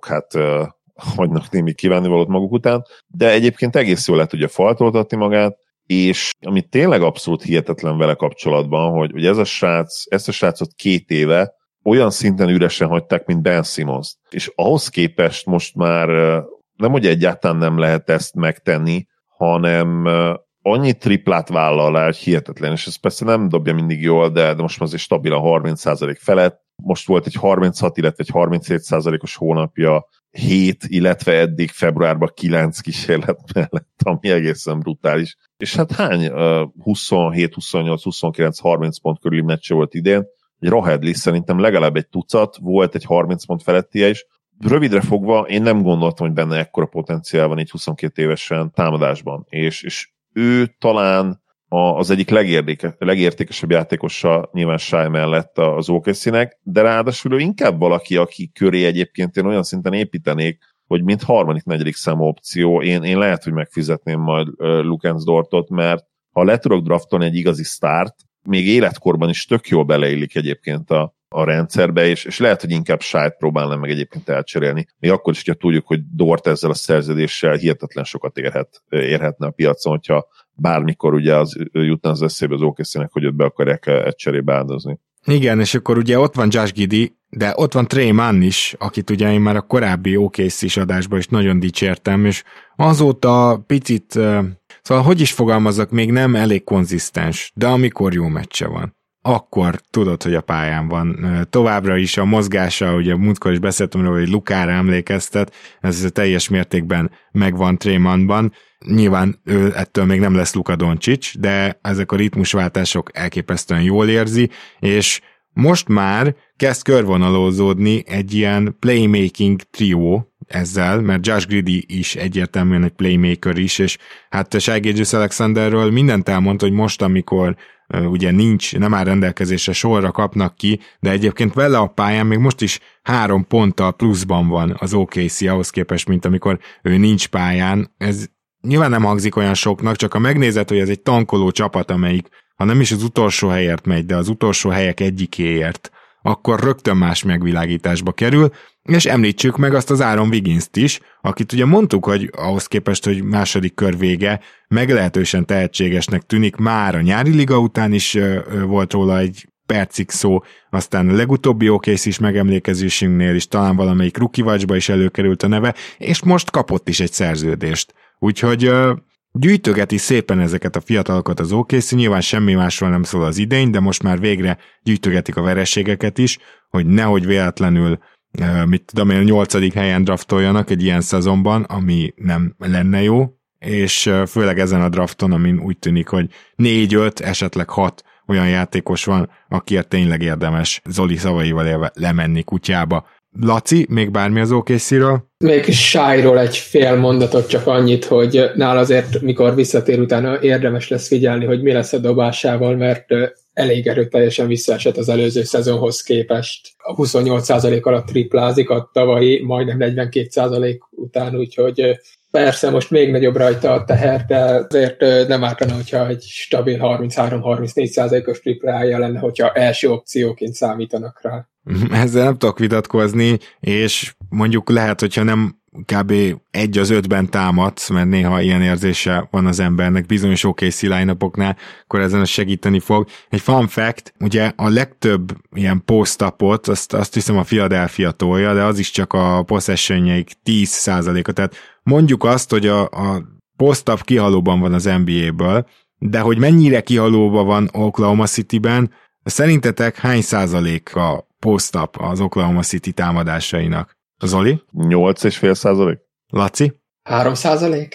hagynak némi kívánnivalót maguk után, de egyébként egész jól le tudja faltoltatni magát, és ami tényleg abszolút hihetetlen vele kapcsolatban, hogy ezt a srácot 2 éve olyan szinten üresen hagyták, mint Ben Simmons. És ahhoz képest most már nem, hogy egyáltalán nem lehet ezt megtenni, hanem annyi triplát vállal el, hogy hihetetlen, és ez persze nem dobja mindig jól, de most már azért stabil a 30% felett. Most volt egy 36, illetve egy 37%-os hónapja, 7, illetve eddig februárban 9 kísérlet mellett, ami egészen brutális. És hát hány 27, 28, 29, 30 pont körüli meccse volt idén? Egy Rahedli szerintem legalább egy tucat, volt egy 30 pont felettie is. Rövidre fogva én nem gondoltam, hogy benne ekkora potenciál van így 22 évesen támadásban, és ő talán az egyik legértékesebb játékosa nyilván Shai mellett az OKC-nek, de ráadásul ő inkább valaki, aki köré egyébként én olyan szinten építenék, hogy mint 3.-4. számú opció, én lehet, hogy megfizetném majd Lukács Dortot, mert ha le tudok draftolni egy igazi sztárt, még életkorban is tök jól beleillik egyébként a rendszerbe, és lehet, hogy inkább Shai-t próbálnám meg egyébként elcserélni. Még akkor is, hogyha tudjuk, hogy Dort ezzel a szerződéssel hihetetlen sokat érhetne a piacon, hogyha bármikor ugye az jutna az eszébe az OKC-nek, hogy őt be akarják egy cserébe áldozni. Igen, és akkor ugye ott van Josh Giddey, de ott van Trey Mann is, akit ugye én már a korábbi OKC-s adásban is nagyon dicsértem, és azóta picit, szóval hogy is fogalmazzak, még nem elég konzisztens, de amikor jó meccse van, akkor tudod, hogy a pályán van. Továbbra is a mozgása, ugye múltkor is beszéltem róla, hogy Lukára emlékeztet, ez teljes mértékben megvan Draymondban. Nyilván ő ettől még nem lesz Luka Doncic, de ezek a ritmusváltások elképesztően jól érzi, és most már kezd körvonalózódni egy ilyen playmaking trió ezzel, mert Josh Giddey is egyértelműen egy playmaker is, és hát Shai Gilgeous-Alexanderről mindent elmondta, hogy most, amikor ugye nem áll rendelkezésre, sorra kapnak ki, de egyébként vele a pályán még most is 3 ponttal pluszban van az OKC ahhoz képest, mint amikor ő nincs pályán. Ez nyilván nem hangzik olyan soknak, csak ha megnézed, hogy ez egy tankoló csapat, amelyik ha nem is az utolsó helyért megy, de az utolsó helyek egyikéért, akkor rögtön más megvilágításba kerül, és említsük meg azt az Aaron Wigginst is, akit ugye mondtuk, hogy ahhoz képest, hogy második kör vége, meglehetősen tehetségesnek tűnik, már a nyári liga után is volt róla egy percig szó, aztán a legutóbbi OKC is megemlékezésünknél is talán valamelyik Rookie Watchba is előkerült a neve, és most kapott is egy szerződést. Úgyhogy gyűjtögeti szépen ezeket a fiatalokat az OKC, nyilván semmi másról nem szól az idény, de most már végre gyűjtögetik a vereségeket is, hogy nehogy véletlenül mit tudom én, 8. helyen draftoljanak egy ilyen szezonban, ami nem lenne jó, és főleg ezen a drafton, amin úgy tűnik, hogy 4-5, esetleg 6 olyan játékos van, akiért tényleg érdemes Zoli szavaival élve lemenni kutyába. Laci, még bármi az OKC-ről? Még Shairól egy fél mondatot, csak annyit, hogy nála azért, mikor visszatér utána érdemes lesz figyelni, hogy mi lesz a dobásával, mert elég erőteljesen visszaesett az előző szezonhoz képest. A 28% alatt triplázik, a tavalyi majdnem 42% után, úgyhogy persze most még nagyobb rajta a teher, de azért nem ártana, hogyha egy stabil 33-34%-os triplája lenne, hogyha első opcióként számítanak rá. Ezzel nem tudok vitatkozni, és mondjuk lehet, hogyha nem kb. 1-5-ben támadsz, mert néha ilyen érzése van az embernek bizonyos OKC line-upoknál, akkor ezen segíteni fog. Egy fun fact, ugye a legtöbb ilyen post-upot, azt hiszem a Philadelphia tolja, de az is csak a possessionjeik 10%-a, tehát mondjuk azt, hogy a post-up kihalóban van az NBA-ből, de hogy mennyire kihalóban van Oklahoma City-ben, szerintetek hány százaléka post-up az Oklahoma City támadásainak? Zoli? 8,5%. Laci? 3%?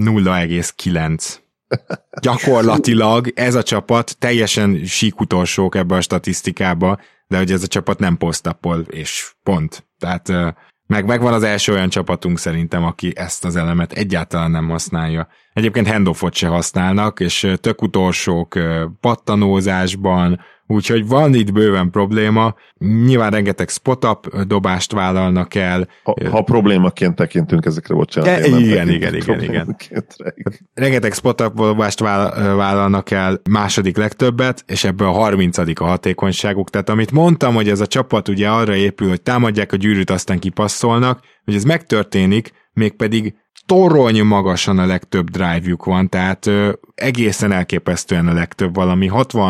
0,9. Gyakorlatilag ez a csapat teljesen síkutolsók ebbe a statisztikába, de hogy ez a csapat nem post-upol, és pont. Tehát megvan az első olyan csapatunk szerintem, aki ezt az elemet egyáltalán nem használja. Egyébként handoffot se használnak, és tök utolsók pattanózásban, úgyhogy van itt bőven probléma. Nyilván rengeteg spot-up dobást vállalnak el. Ha problémaként tekintünk ezekre, bocsánat. Igen. Rengeteg spot-up dobást vállalnak el, második legtöbbet, és ebből a 30. a hatékonyságuk. Tehát amit mondtam, hogy ez a csapat ugye arra épül, hogy támadják a gyűrűt, aztán kipasszolnak, hogy ez megtörténik, mégpedig torony magasan a legtöbb drive-juk van, tehát egészen elképesztően a legtöbb, valami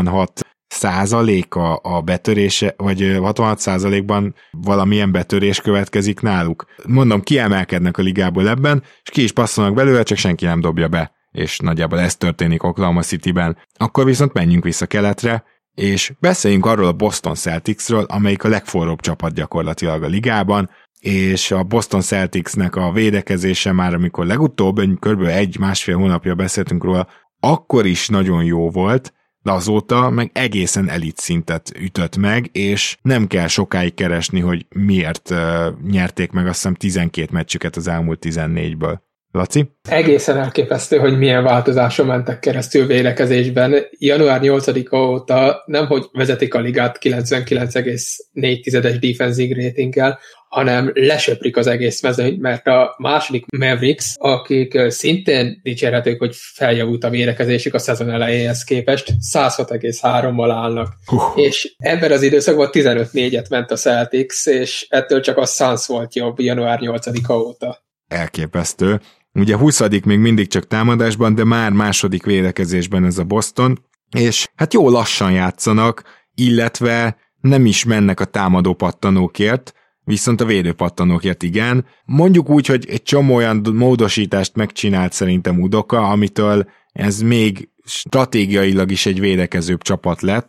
66% a betörése, vagy 66%-ban valamilyen betörés következik náluk. Mondom, kiemelkednek a ligából ebben, és ki is passzolnak belőle, csak senki nem dobja be, és nagyjából ez történik Oklahoma Cityben. Akkor viszont menjünk vissza keletre, és beszéljünk arról a Boston Celticsről, amelyik a legforróbb csapat gyakorlatilag a ligában, és a Boston Celticsnek a védekezése már, amikor legutóbb, kb. 1-1,5 hónapja beszéltünk róla, akkor is nagyon jó volt, de azóta meg egészen elit szintet ütött meg, és nem kell sokáig keresni, hogy miért nyerték meg azt hiszem 12 meccsüket az elmúlt 14-ből. Laci? Egészen elképesztő, hogy milyen változáson mentek keresztül védekezésben. Január 8-a óta nemhogy vezetik a ligát 99,4-es defensive ratinggel, hanem lesöprik az egész mezőnyt, mert a második Mavericks, akik szintén dicsérhetők, hogy feljavult a védekezésük a szezon elejéhez képest, 106,3-mal állnak. És ebben az időszakban 15-4-et ment a Celtics, és ettől csak a Suns volt jobb január 8-a óta. Elképesztő. Ugye 20. még mindig csak támadásban, de már második védekezésben ez a Boston, és hát jó lassan játszanak, illetve nem is mennek a támadó pattanókért, viszont a védőpattanókért igen. Mondjuk úgy, hogy egy csomó olyan módosítást megcsinált szerintem Udoka, amitől ez még stratégiailag is egy védekezőbb csapat lett.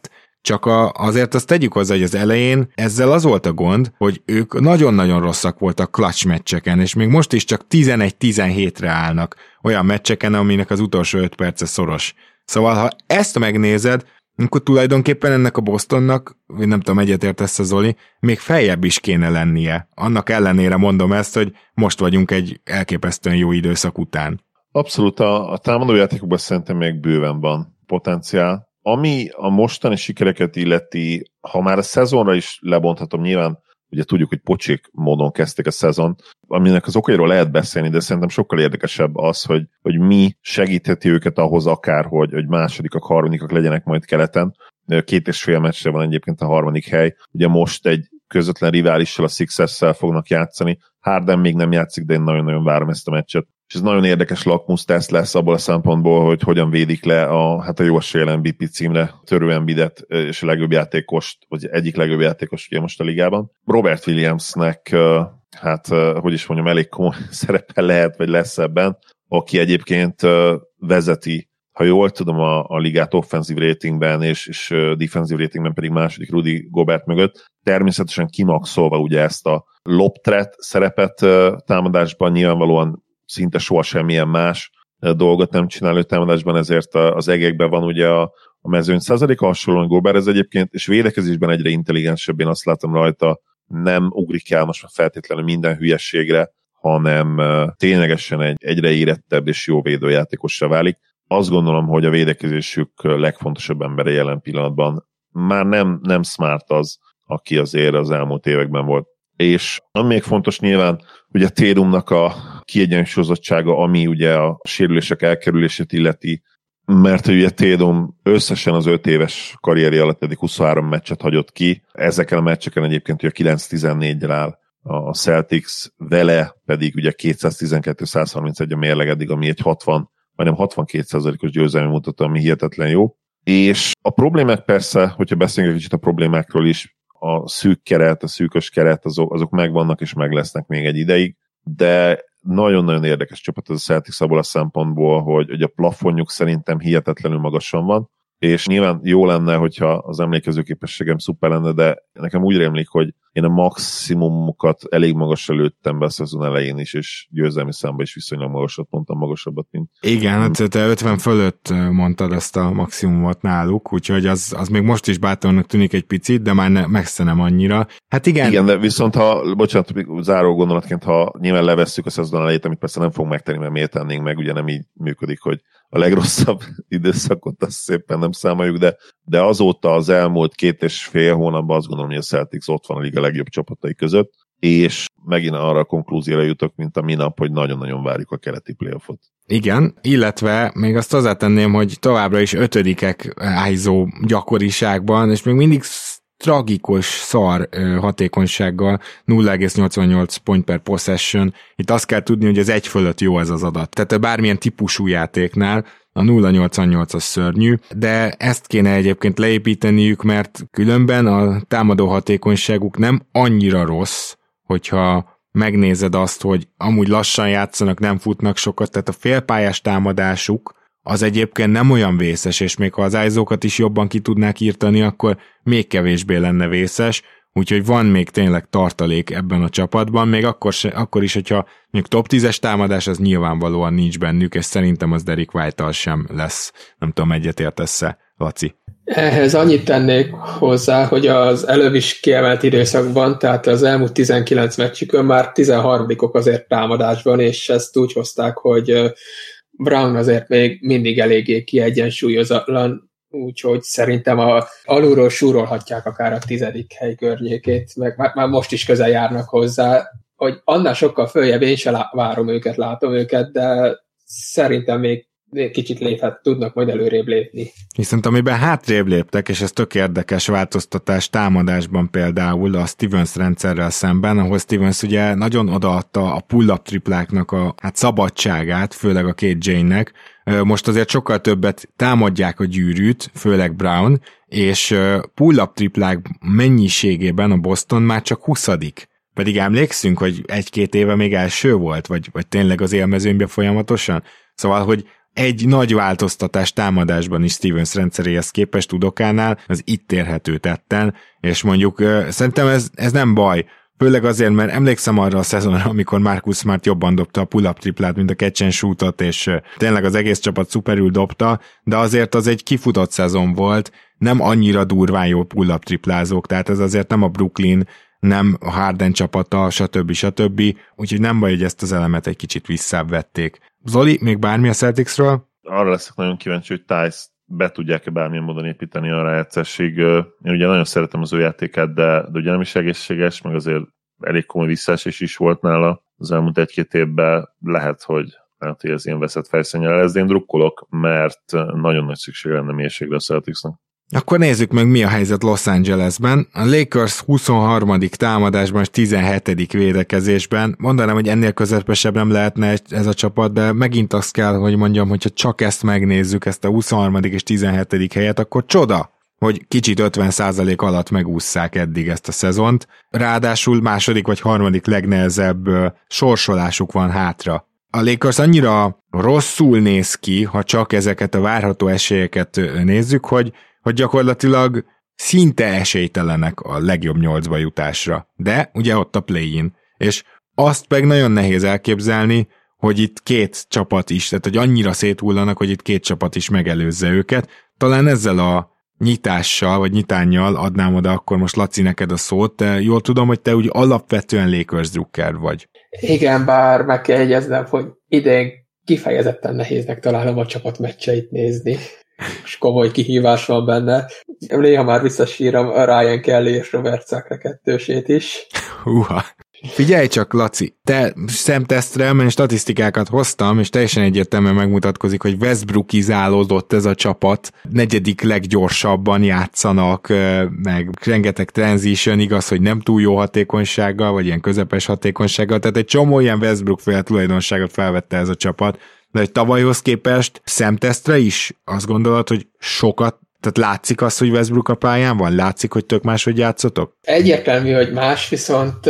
csak azért azt tegyük hozzá, hogy az elején ezzel az volt a gond, hogy ők nagyon-nagyon rosszak voltak clutch meccseken, és még most is csak 11-17-re állnak olyan meccseken, aminek az utolsó 5 perce szoros. Szóval, ha ezt megnézed, akkor tulajdonképpen ennek a Bostonnak, vagy nem tudom, egyetértesz a Zoli, még feljebb is kéne lennie. Annak ellenére mondom ezt, hogy most vagyunk egy elképesztően jó időszak után. Abszolút, a támadójátékokban szerintem még bőven van potenciál. Ami a mostani sikereket illeti, ha már a szezonra is lebonthatom, nyilván ugye tudjuk, hogy pocsék módon kezdték a szezon, aminek az okairól lehet beszélni, de szerintem sokkal érdekesebb az, hogy mi segítheti őket ahhoz akár, hogy másodikak, harmadikak legyenek majd keleten. 2,5 meccsre van egyébként a harmadik hely. Ugye most egy közvetlen riválissal, a Sixers-szel fognak játszani. Harden még nem játszik, de én nagyon-nagyon várom ezt a meccset. És ez nagyon érdekes lakmuszteszt lesz abból a szempontból, hogy hogyan védik le a jó eséllyel MVP címre törő Embiidet és a legjobb játékost, vagy egyik legjobb játékos ugye most a ligában. Robert Williamsnek, hogy is mondjam, elég komoly szerepe lehet, vagy lesz ebben, aki egyébként vezeti, ha jól tudom, a ligát offenzív ratingben és defensív ratingben pedig második Rudy Gobert mögött. Természetesen kimaxolva ugye ezt a lob threat szerepet támadásban, nyilvánvalóan szinte soha semmilyen más dolgot nem csinál ő támadásban, ezért az egekben van ugye a mezőny százaléka hasonlóan Gobert ez egyébként, és védekezésben egyre intelligensebb, én azt látom rajta, nem ugrik el most már feltétlenül minden hülyességre, hanem ténylegesen egy egyre érettebb és jó védőjátékossá válik. Azt gondolom, hogy a védekezésük legfontosabb embere jelen pillanatban már nem Smart az, aki azért az elmúlt években volt. És ami még fontos nyilván, ugye Tatumnak a kiegyensúlyozottsága, ami ugye a sérülések elkerülését illeti, mert ugye Tatum összesen az 5 éves karrierje alatt eddig 23 meccset hagyott ki, ezeken a meccseken egyébként ugye 9-14-re áll a Celtics, vele pedig ugye 212-131 a mérleg eddig, ami egy 62%-os győzelmi mutató, ami hihetetlen jó. És a problémák persze, hogyha beszélünk egy kicsit a problémákról is, a szűk keret, a szűkös keret, azok megvannak és meg lesznek még egy ideig, de nagyon-nagyon érdekes csapat ez a Celtics abból a szempontból, hogy a plafonjuk szerintem hihetetlenül magasan van, és nyilván jó lenne, hogyha az emlékezőképességem szuper lenne, de nekem úgy rémlik, hogy én a maximumokat elég magasra lőttem be a szezon elején is, és győzelmi számban is viszonylag magasat mondtam, magasabbat, mint... Igen, hát te 50 fölött mondtad ezt a maximumot náluk, úgyhogy az még most is bátornak tűnik egy picit, de már messze nem annyira. Hát igen. Igen, de viszont bocsánat, záró gondolatként, ha nyilván levesszük a szezon elejét, amit persze nem fogunk megtenni, mert miért tennénk meg, ugye nem így működik, hogy a legrosszabb időszakot azt szépen nem számoljuk, de azóta az elmúlt 2,5 hónapban azt gondolom, hogy a Celtics ott van a liga legjobb csapatai között, és megint arra a konklúzióra jutok, mint a minap, hogy nagyon-nagyon várjuk a keleti playoffot. Igen, illetve még azt hozzátenném, hogy továbbra is 5-ek ISO gyakoriságban, és még mindig tragikus szar hatékonysággal 0,88 point per possession. Itt azt kell tudni, hogy ez 1 fölött jó ez az adat. Tehát bármilyen típusú játéknál a 0,88 az szörnyű, de ezt kéne egyébként leépíteniük, mert különben a támadó hatékonyságuk nem annyira rossz, hogyha megnézed azt, hogy amúgy lassan játszanak, nem futnak sokat, tehát a félpályás támadásuk az egyébként nem olyan vészes, és még ha az ISO-kat is jobban ki tudnák írtani, akkor még kevésbé lenne vészes, úgyhogy van még tényleg tartalék ebben a csapatban, még akkor is, hogyha mondjuk top 10-es támadás, az nyilvánvalóan nincs bennük, és szerintem az Derrick White-tal sem lesz. Nem tudom, egyetértesz-e, Laci? Ehhez annyit tennék hozzá, hogy az előbb is kiemelt időszakban, tehát az elmúlt 19 meccsükön már 13-ok azért támadásban, és ezt úgy hozták, hogy Brown azért még mindig eléggé kiegyensúlyozatlan, úgyhogy szerintem alulról súrolhatják akár a 10. hely környékét, meg már most is közel járnak hozzá, hogy annál sokkal följebb én se várom őket, látom őket, de szerintem még kicsit tudnak majd előrébb lépni. Viszont amiben hátrébb léptek, és ez tök érdekes változtatás támadásban például a Stevens rendszerrel szemben, ahol Stevens ugye nagyon odaadta a pull-up tripláknak a szabadságát, főleg a két Jane-nek. Most azért sokkal többet támadják a gyűrűt, főleg Brown, és pull-up triplák mennyiségében a Boston már csak 20. Pedig emlékszünk, hogy 1-2 éve még első volt, vagy tényleg az élmezőnyben folyamatosan. Szóval, hogy egy nagy változtatás támadásban is Stevens rendszeréhez képest Udokánál, az itt érhető tetten, és mondjuk szerintem ez nem baj, főleg azért, mert emlékszem arra a szezonra, amikor Marcus Smart jobban dobta a pull-up triplát, mint a catch and shootot, és tényleg az egész csapat szuperül dobta, de azért az egy kifutott szezon volt, nem annyira durván jó pull-up triplázók, tehát ez azért nem a Brooklyn, nem a Harden csapata, stb. Úgyhogy nem baj, hogy ezt az elemet egy kicsit visszávették. Zoli, még bármi a Celticsről? Arra leszek nagyon kíváncsi, hogy Tice be tudják-e bármilyen módon építeni a rájátszásig. Én ugye nagyon szeretem az ő játékát, de ugye nem is egészséges, meg azért elég komoly visszaesés is volt nála az elmúlt 1-2 évben. Lehet, hogy ez ilyen veszett fejszennyel lesz, de én drukkolok, mert nagyon nagy szükség lenne mélységre a Celticsnak. Akkor nézzük meg, mi a helyzet Los Angelesben. A Lakers 23. támadásban és 17. védekezésben. Mondanám, hogy ennél közepesebb nem lehetne ez a csapat, de megint azt kell, hogy mondjam, hogyha csak ezt megnézzük, ezt a 23. és 17. helyet, akkor csoda, hogy kicsit 50% alatt megússzák eddig ezt a szezont. Ráadásul második vagy harmadik legnehezebb sorsolásuk van hátra. A Lakers annyira rosszul néz ki, ha csak ezeket a várható esélyeket nézzük, hogy gyakorlatilag szinte esélytelenek a legjobb 8-ba jutásra. De ugye ott a play-in. És azt meg nagyon nehéz elképzelni, hogy itt két csapat is, tehát hogy annyira széthullanak, hogy itt két csapat is megelőzze őket. Talán ezzel a nyitással, vagy nyitánnyal adnám oda akkor most Laci neked a szót. Te jól tudom, hogy te úgy alapvetően Lakers drukker vagy. Igen, bár meg kell jegyeznem, hogy idén kifejezetten nehéznek találom a csapat meccseit nézni. És komoly kihívás van benne. Néha már visszasírom a Ryan Kelly és Robert Sacre kettősét is. Figyelj csak, Laci, te szemtesztre, mert statisztikákat hoztam, és teljesen egyértelműen megmutatkozik, hogy Westbrookizálódott ez a csapat, 4. leggyorsabban játszanak, meg rengeteg transition, igaz, hogy nem túl jó hatékonysággal, vagy ilyen közepes hatékonysággal, tehát egy csomó ilyen Westbrook-féle tulajdonságot felvette ez a csapat, de hogy tavalyhoz képest szemtesztre is azt gondolod, hogy sokat, tehát látszik az, hogy Westbrook a pályán van? Látszik, hogy tök máshogy játszotok? Egyértelmű, hogy más, viszont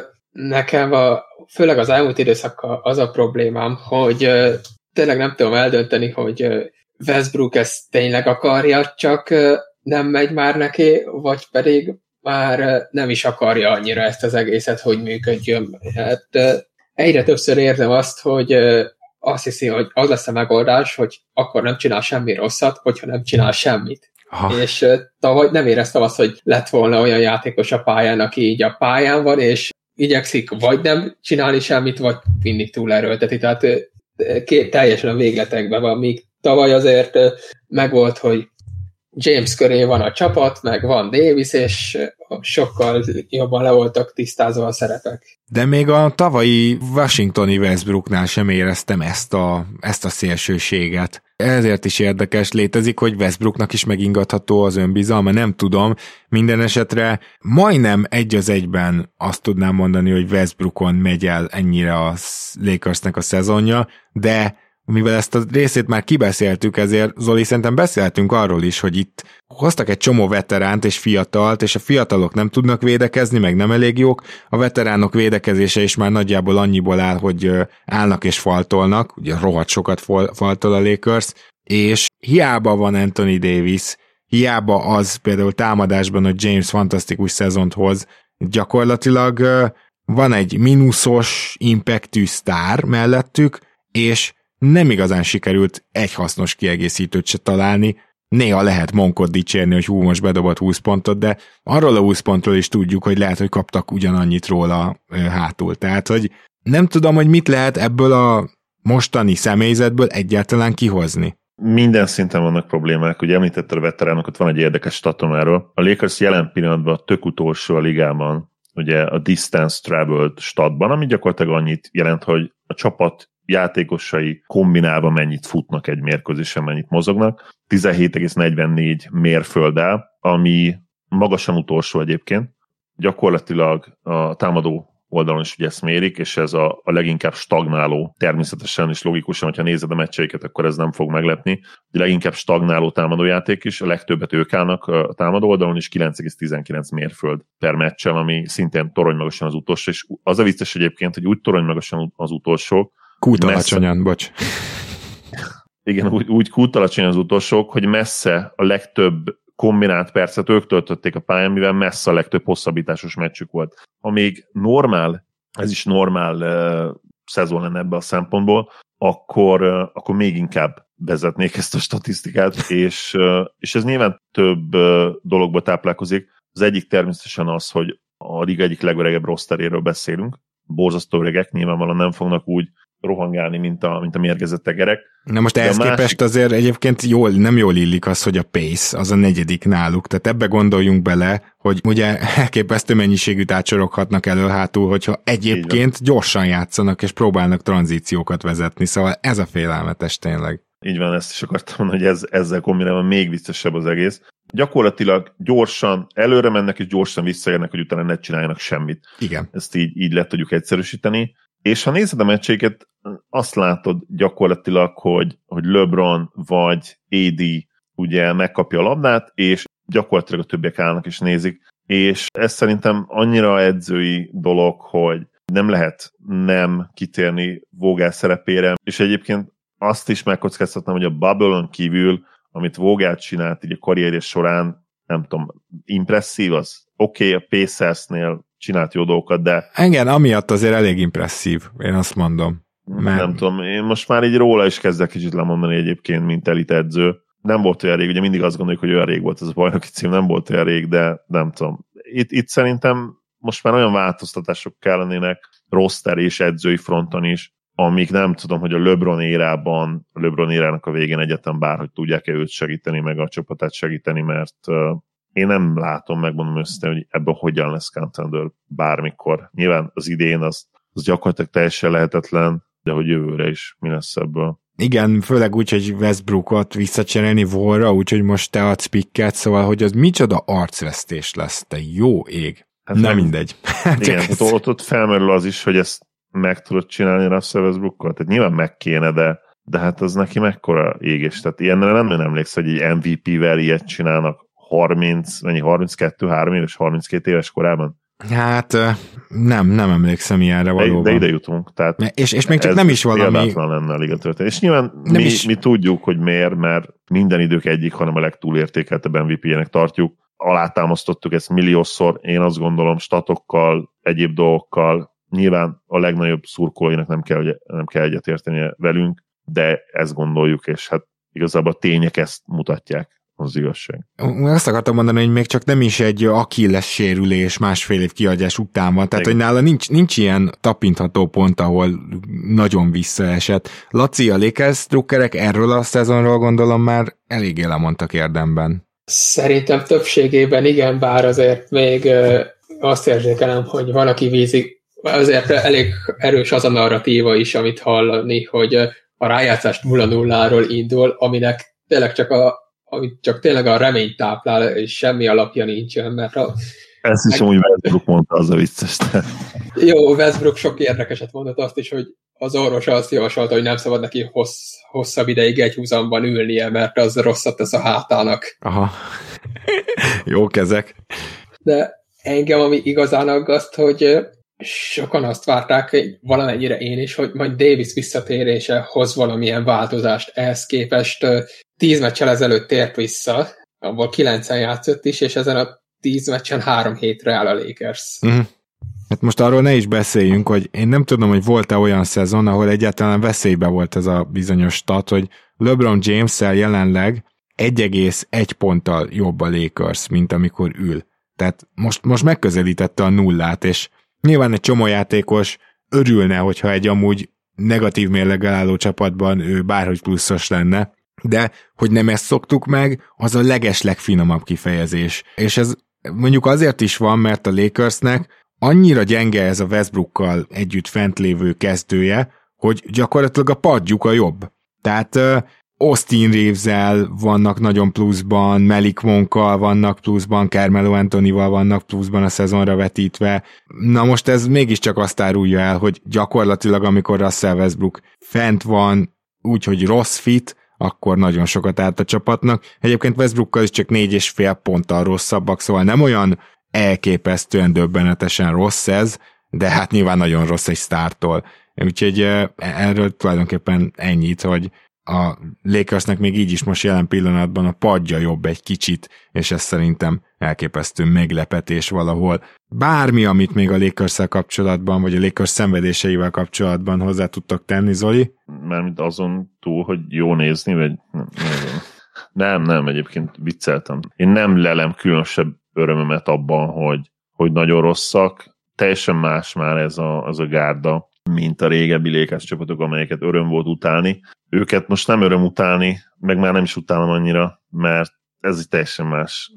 nekem főleg az elmúlt időszakkal az a problémám, hogy tényleg nem tudom eldönteni, hogy Westbrook ezt tényleg akarja, csak nem megy már neki, vagy pedig már nem is akarja annyira ezt az egészet, hogy működjön. Hát egyre többször érzem azt, hogy azt hiszi, hogy az lesz a megoldás, hogy akkor nem csinál semmi rosszat, hogyha nem csinál semmit. Aha. És tavaly nem éreztem azt, hogy lett volna olyan játékos a pályán, aki így a pályán van, és igyekszik vagy nem csinálni semmit, vagy mindig túlerőlteti. Tehát teljesen a végletekben van, míg tavaly azért megvolt, hogy James köré van a csapat, meg van Davis, és sokkal jobban le voltak tisztázva a szerepek. De még a tavalyi washingtoni Westbrooknál sem éreztem ezt a szélsőséget. Ezért is érdekes, létezik, hogy Westbrooknak is megingatható az önbizalma, nem tudom. Minden esetre majdnem 1-1 azt tudnám mondani, hogy Westbrookon megy el ennyire a Lakersnek a szezonja, de mivel ezt a részét már kibeszéltük, ezért Zoli, szerintem beszéltünk arról is, hogy itt hoztak egy csomó veteránt és fiatalt, és a fiatalok nem tudnak védekezni, meg nem elég jók, a veteránok védekezése is már nagyjából annyiból áll, hogy állnak és faltolnak, ugye rohadt sokat faltol a Lakers, és hiába van Anthony Davis, hiába az például támadásban, hogy James fantasztikus szezont hoz, gyakorlatilag van egy mínuszos impactű sztár mellettük, és nem igazán sikerült egy hasznos kiegészítőt se találni. Néha lehet Monkot dicsérni, hogy most bedobott 20 pontot, de arról a 20 pontról is tudjuk, hogy lehet, hogy kaptak ugyanannyit róla hátul. Tehát, hogy nem tudom, hogy mit lehet ebből a mostani személyzetből egyáltalán kihozni. Minden szinten vannak problémák. Ugye említetted a veteránokat, van egy érdekes statom erről. A Lakers jelen pillanatban tök utolsó a ligában, ugye a distance traveled statban, ami gyakorlatilag annyit jelent, hogy a csapat játékosai kombinálva mennyit futnak egy mérkőzésen, mennyit mozognak. 17,44 mérfölddel, ami magasan utolsó egyébként. Gyakorlatilag a támadó oldalon is ugye ezt mérik, és ez a leginkább stagnáló, természetesen és logikusan, hogyha nézed a meccseiket, akkor ez nem fog meglepni. A leginkább stagnáló támadójáték is, a legtöbbet ők állnak a támadó oldalon is, 9,19 mérföld per meccsen, ami szintén toronymagasan az utolsó, és az a vicces egyébként, hogy úgy toronymagasan az utolsó, Kút alacsonyan, bocs. igen, úgy kútalacsony az utolsók, hogy messze a legtöbb kombinált percet ők töltötték a pályán, mivel messze a legtöbb hosszabbításos meccsük volt. Ha még normál, ez is normál szezon lenne ebben a szempontból, akkor még inkább vezetnék ezt a statisztikát, és ez nyilván több dologba táplálkozik. Az egyik természetesen az, hogy a liga egyik legöregebb rosteréről beszélünk. Borzasztó öregek, nyilvánvalóan nem fognak úgy rohangálni, mint a mérgezett tegerek. Na most ehhez képest azért egyébként nem jól illik az, hogy a pace az a 4. náluk, tehát ebbe gondoljunk bele, hogy ugye elképesztő mennyiségű tárcsoroghatnak elő-hátul, hogyha egyébként gyorsan játszanak és próbálnak tranzíciókat vezetni, szóval ez a félelmetes tényleg. Így van, ezt is akartam mondani, hogy ezzel kombinálva még viccesebb az egész. Gyakorlatilag gyorsan előre mennek, és gyorsan visszaérnek, hogy utána ne csináljanak semmit. Igen. Ezt így le tudjuk egyszerűsíteni. És ha nézed a meccseiket, azt látod gyakorlatilag, hogy LeBron vagy AD ugye megkapja a labdát, és gyakorlatilag a többiek állnak és nézik. És ez szerintem annyira edzői dolog, hogy nem lehet nem kitérni Vogel szerepére, és egyébként azt is megkockáztatnám, hogy a bubble-on kívül, amit Vogel csinált így a karrierje során, nem tudom, impresszív az? Oké, a Pacersnél csinált jó dolgokat, de... Igen, amiatt azért elég impresszív, én azt mondom. Mert... Nem tudom, én most már így róla is kezdek kicsit lemondani egyébként, mint elit edző. Nem volt olyan rég, ugye mindig azt gondoljuk, hogy olyan rég volt ez a bajnoki cím, nem volt olyan rég, de nem tudom. Itt szerintem most már olyan változtatások kellenének roster és edzői fronton is, amik nem tudom, hogy a LeBron érának a végén egyetem bárhogy tudják-e őt segíteni, meg a csapatát segíteni, mert én nem látom, megmondom össze, hogy ebből hogyan lesz contender bármikor. Nyilván az idén az gyakorlatilag teljesen lehetetlen, de hogy jövőre is mi lesz ebből. Igen, főleg úgy, hogy Westbrookot visszacserélni Wallra, úgyhogy most te adsz picket, szóval, hogy az micsoda arcvesztés lesz, te jó ég. Hát nem mindegy. Igen, ott felmerül az is, hogy ezt meg tudod csinálni Russell Westbrookkal, tehát nyilván meg kéne, de hát az neki mekkora égés, tehát ilyenre nem emléksz, hogy egy MVP-vel ilyet csinálnak 32, 3 éves, 32 éves korában? Hát nem emlékszem ilyenre valóban. De ide jutunk. Tehát és még csak nem is valami... Példátlan lenne a liga történet. És nyilván mi tudjuk, hogy miért, mert minden idők egyik, hanem a legtúlértékeltebb MVP-jének tartjuk. Alátámasztottuk ezt milliószor, én azt gondolom, statokkal, egyéb dolgokkal. Nyilván a legnagyobb szurkolóinak nem kell egyetértenie velünk, de ezt gondoljuk, és hát igazából a tények ezt mutatják. Az igazság. Azt akartam mondani, hogy még csak nem is egy Achilles sérülés másfél év kiadás után van, tehát hogy nála nincs ilyen tapintható pont, ahol nagyon visszaesett. Laci, a Lakers drukkerek erről a szezonról gondolom már eléggé lemondtak érdemben. Szerintem többségében igen, bár azért még azt érzékelem, hogy van, aki vízik. Azért elég erős az a narratíva is, amit hallani, hogy a rájátszás 0-0-ról indul, aminek tényleg csak tényleg a reményt táplál, és semmi alapja nincsen, mert ezt is úgy Westbrook mondta, az a vicces. Jó, Westbrook sok érdekeset mondott, azt is, hogy az orvos azt javasolta, hogy nem szabad neki hosszabb ideig egy húzamban ülnie, mert az rosszat tesz a hátának. Aha. Jó kezek. De engem, ami igazán aggaszt, hogy sokan azt várták, valamennyire én is, hogy majd Davis visszatérése hoz valamilyen változást. Ehhez képest 10 meccsel ezelőtt tért vissza, abból 9-en játszott is, és ezen a 10 meccsen 3 hétre áll a Lakers. Hát most arról ne is beszéljünk, hogy én nem tudom, hogy volt-e olyan szezon, ahol egyáltalán veszélybe volt ez a bizonyos stat, hogy LeBron James-szel jelenleg 1,1 ponttal jobb a Lakers, mint amikor ül. Tehát most megközelítette a nullát, és nyilván egy csomó játékos örülne, hogyha egy amúgy negatív mérleggel álló csapatban ő bárhogy pluszos lenne, de hogy nem ezt szoktuk meg, az a legeslegfinomabb kifejezés. És ez mondjuk azért is van, mert a Lakersnek annyira gyenge ez a Westbrookkal együtt fent lévő kezdője, hogy gyakorlatilag a padjuk a jobb. Tehát Austin Reeves-el vannak nagyon pluszban, Malik Monkkal vannak pluszban, Carmelo Anthonyval vannak pluszban a szezonra vetítve. Na most ez mégiscsak azt árulja el, hogy gyakorlatilag amikor Russell Westbrook fent van, úgyhogy rossz fit, akkor nagyon sokat állt a csapatnak. Egyébként Westbrookkal is csak 4,5 ponttal rosszabbak, szóval nem olyan elképesztően döbbenetesen rossz ez, de hát nyilván nagyon rossz egy sztártól. Úgyhogy erről tulajdonképpen ennyit, hogy a Lakersnek még így is most jelen pillanatban a padja jobb egy kicsit, és ez szerintem elképesztő meglepetés valahol. Bármi, amit még a Lakers-szel kapcsolatban, vagy a Lakers szenvedéseivel kapcsolatban hozzá tudtak tenni, Zoli? Mármint azon túl, hogy jó nézni, vagy nem, egyébként vicceltem. Én nem lelem különösebb örömömet abban, hogy nagyon rosszak. Teljesen más már ez a gárda, mint a régebbi Lakers csapatok, amelyeket öröm volt utálni. Őket most nem öröm utálni, meg már nem is utálom annyira, mert ez egy teljesen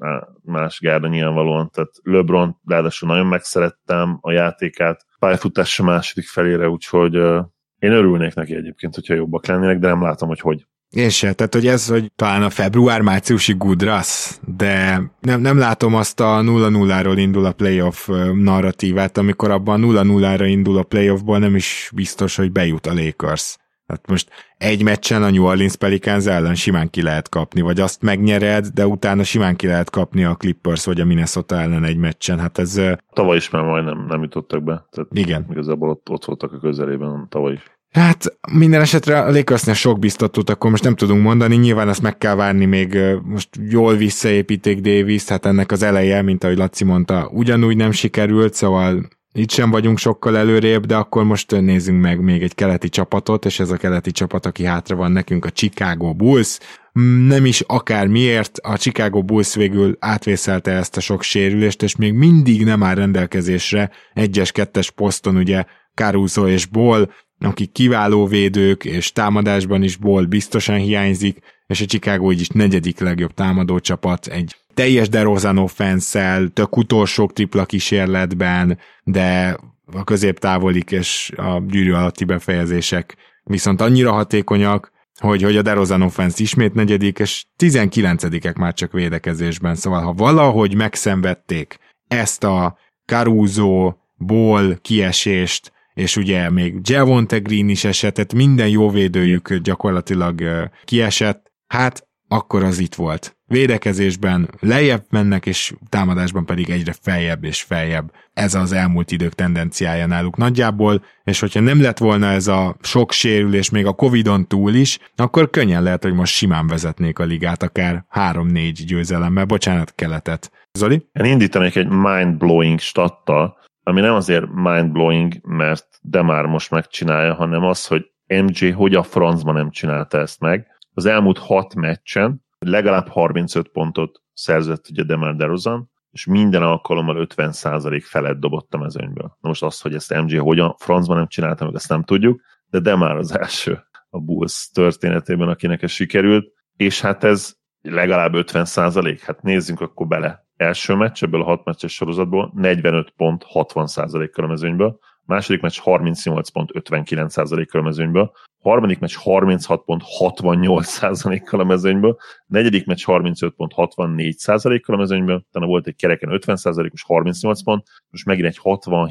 más gárda nyilvánvalóan. Tehát LeBron ráadásul nagyon megszerettem a játékát, pályafutása második felére, úgyhogy én örülnék neki egyébként, hogyha jobbak lennének, de nem látom, hogy. Én se, tehát hogy ez, hogy talán a február-márciusi Goodras, de nem látom azt a 0-0-ról indul a playoff narratívát, amikor abban 0-0-ra indul a playoffból, nem is biztos, hogy bejut a Lakers. Tehát most egy meccsen a New Orleans Pelicans ellen simán ki lehet kapni, vagy azt megnyered, de utána simán ki lehet kapni a Clippers vagy a Minnesota ellen egy meccsen. Hát ez... Tavaly is már majdnem nem jutottak be. Tehát igen. Igazából ott voltak a közelében tavaly is. Hát minden esetre a Lakersnél sok biztatót akkor most nem tudunk mondani, nyilván azt meg kell várni még most jól visszaépíték Davis, hát ennek az eleje, mint ahogy Laci mondta, ugyanúgy nem sikerült, szóval itt sem vagyunk sokkal előrébb, de akkor most nézzünk meg még egy keleti csapatot, és ez a keleti csapat, aki hátra van nekünk, a Chicago Bulls. Nem is akár miért, a Chicago Bulls végül átvészelte ezt a sok sérülést, és még mindig nem áll rendelkezésre 1-2-es poszton ugye Caruso és Ball, akik kiváló védők, és támadásban is Ball biztosan hiányzik, és a Chicago így is 4. legjobb támadó csapat, egy teljes DeRozan offensszel, tök utolsó tripla kísérletben, de a középtávolik és a gyűrű alatti befejezések viszont annyira hatékonyak, hogy a DeRozan offensz ismét 4. és 19-ek már csak védekezésben, szóval ha valahogy megszenvedték ezt a Caruso, Ball kiesést, és ugye még Javonte Green is esett, tehát minden jó védőjük gyakorlatilag kiesett, hát akkor az itt volt. Védekezésben lejjebb mennek, és támadásban pedig egyre feljebb és feljebb. Ez az elmúlt idők tendenciája náluk nagyjából, és hogyha nem lett volna ez a sok sérülés még a Covid-on túl is, akkor könnyen lehet, hogy most simán vezetnék a ligát, akár 3-4 győzelemmel. Bocsánat, keletet. Zoli? Én indítanék egy mind-blowing stattal, ami nem azért mind-blowing, mert de már most megcsinálja, hanem az, hogy MJ hogy a francban nem csinálta ezt meg. Az elmúlt 6 meccsen legalább 35 pontot szerzett ugye DeMar DeRozan, és minden alkalommal 50% felett dobott a mezőnyből. Na most azt, hogy ezt MJ hogy a francban nem csinálta meg, ezt nem tudjuk, de DeMar az első a Bulls történetében, akinek ez sikerült, és hát ez legalább 50%, hát nézzünk akkor bele. Első meccs ebből a 6 meccses sorozatból 45 pont 60%-kal a mezőnyből, második meccs 38 pont 59%-kal a mezőnyből, harmadik meccs 36 pont 68%-kal a mezőnyből, negyedik meccs 35 pont 64%-kal a mezőnyből, utána volt egy kereken 50%-os 38 pont, most megint egy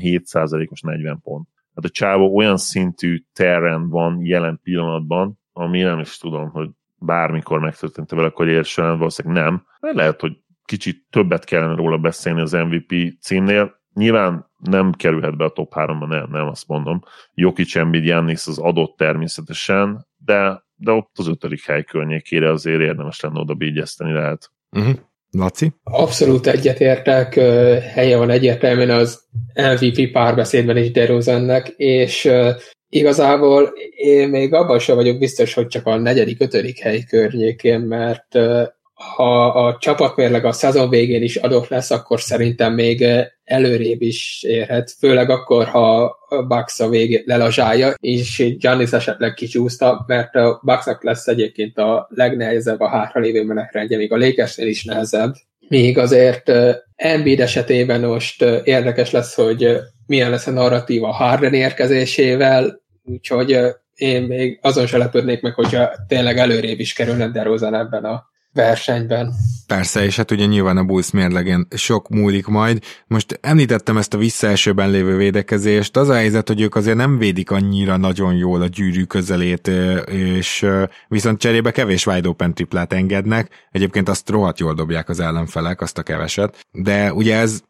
67%-os 40 pont. Hát a csávó olyan szintű terren van jelen pillanatban, ami nem is tudom, hogy bármikor megtörtént vele, akkor érsen, valószínűleg nem. De lehet, hogy kicsit többet kellene róla beszélni az MVP címnél. Nyilván nem kerülhet be a top 3-ba, nem azt mondom. Jokic, Embiid, Giannis az adott természetesen, de ott az 5. hely környékére azért érdemes lenne oda bígyeszteni lehet. Laci? Abszolút egyetértek, helye van egyértelműen az MVP párbeszédben is DeRozannek, és igazából én még abban sem vagyok biztos, hogy csak a 4.-5. hely környékén, mert ha a csapatmérleg a szezon végén is adott lesz, akkor szerintem még előrébb is érhet, főleg akkor, ha a Bucks a végét lelazsálja, és Giannis esetleg kicsúszta, mert a Bucksnak lesz egyébként a legnehezebb a hátralévő menetrendje, még a Lakersnél is nehezebb. Még azért Embiid esetében most érdekes lesz, hogy milyen lesz a narratíva Harden érkezésével, úgyhogy én még azon se lepődnék meg, hogyha tényleg előrébb is kerülne DeRozan ebben a versenyben. Persze, és hát ugye nyilván a Bulls mérlegen sok múlik majd. Most említettem ezt a visszaesőben lévő védekezést, az a helyzet, hogy ők azért nem védik annyira nagyon jól a gyűrű közelét, és viszont cserébe kevés wide open triplát engednek, egyébként azt rohadt jól dobják az ellenfelek, azt a keveset, de ugye ez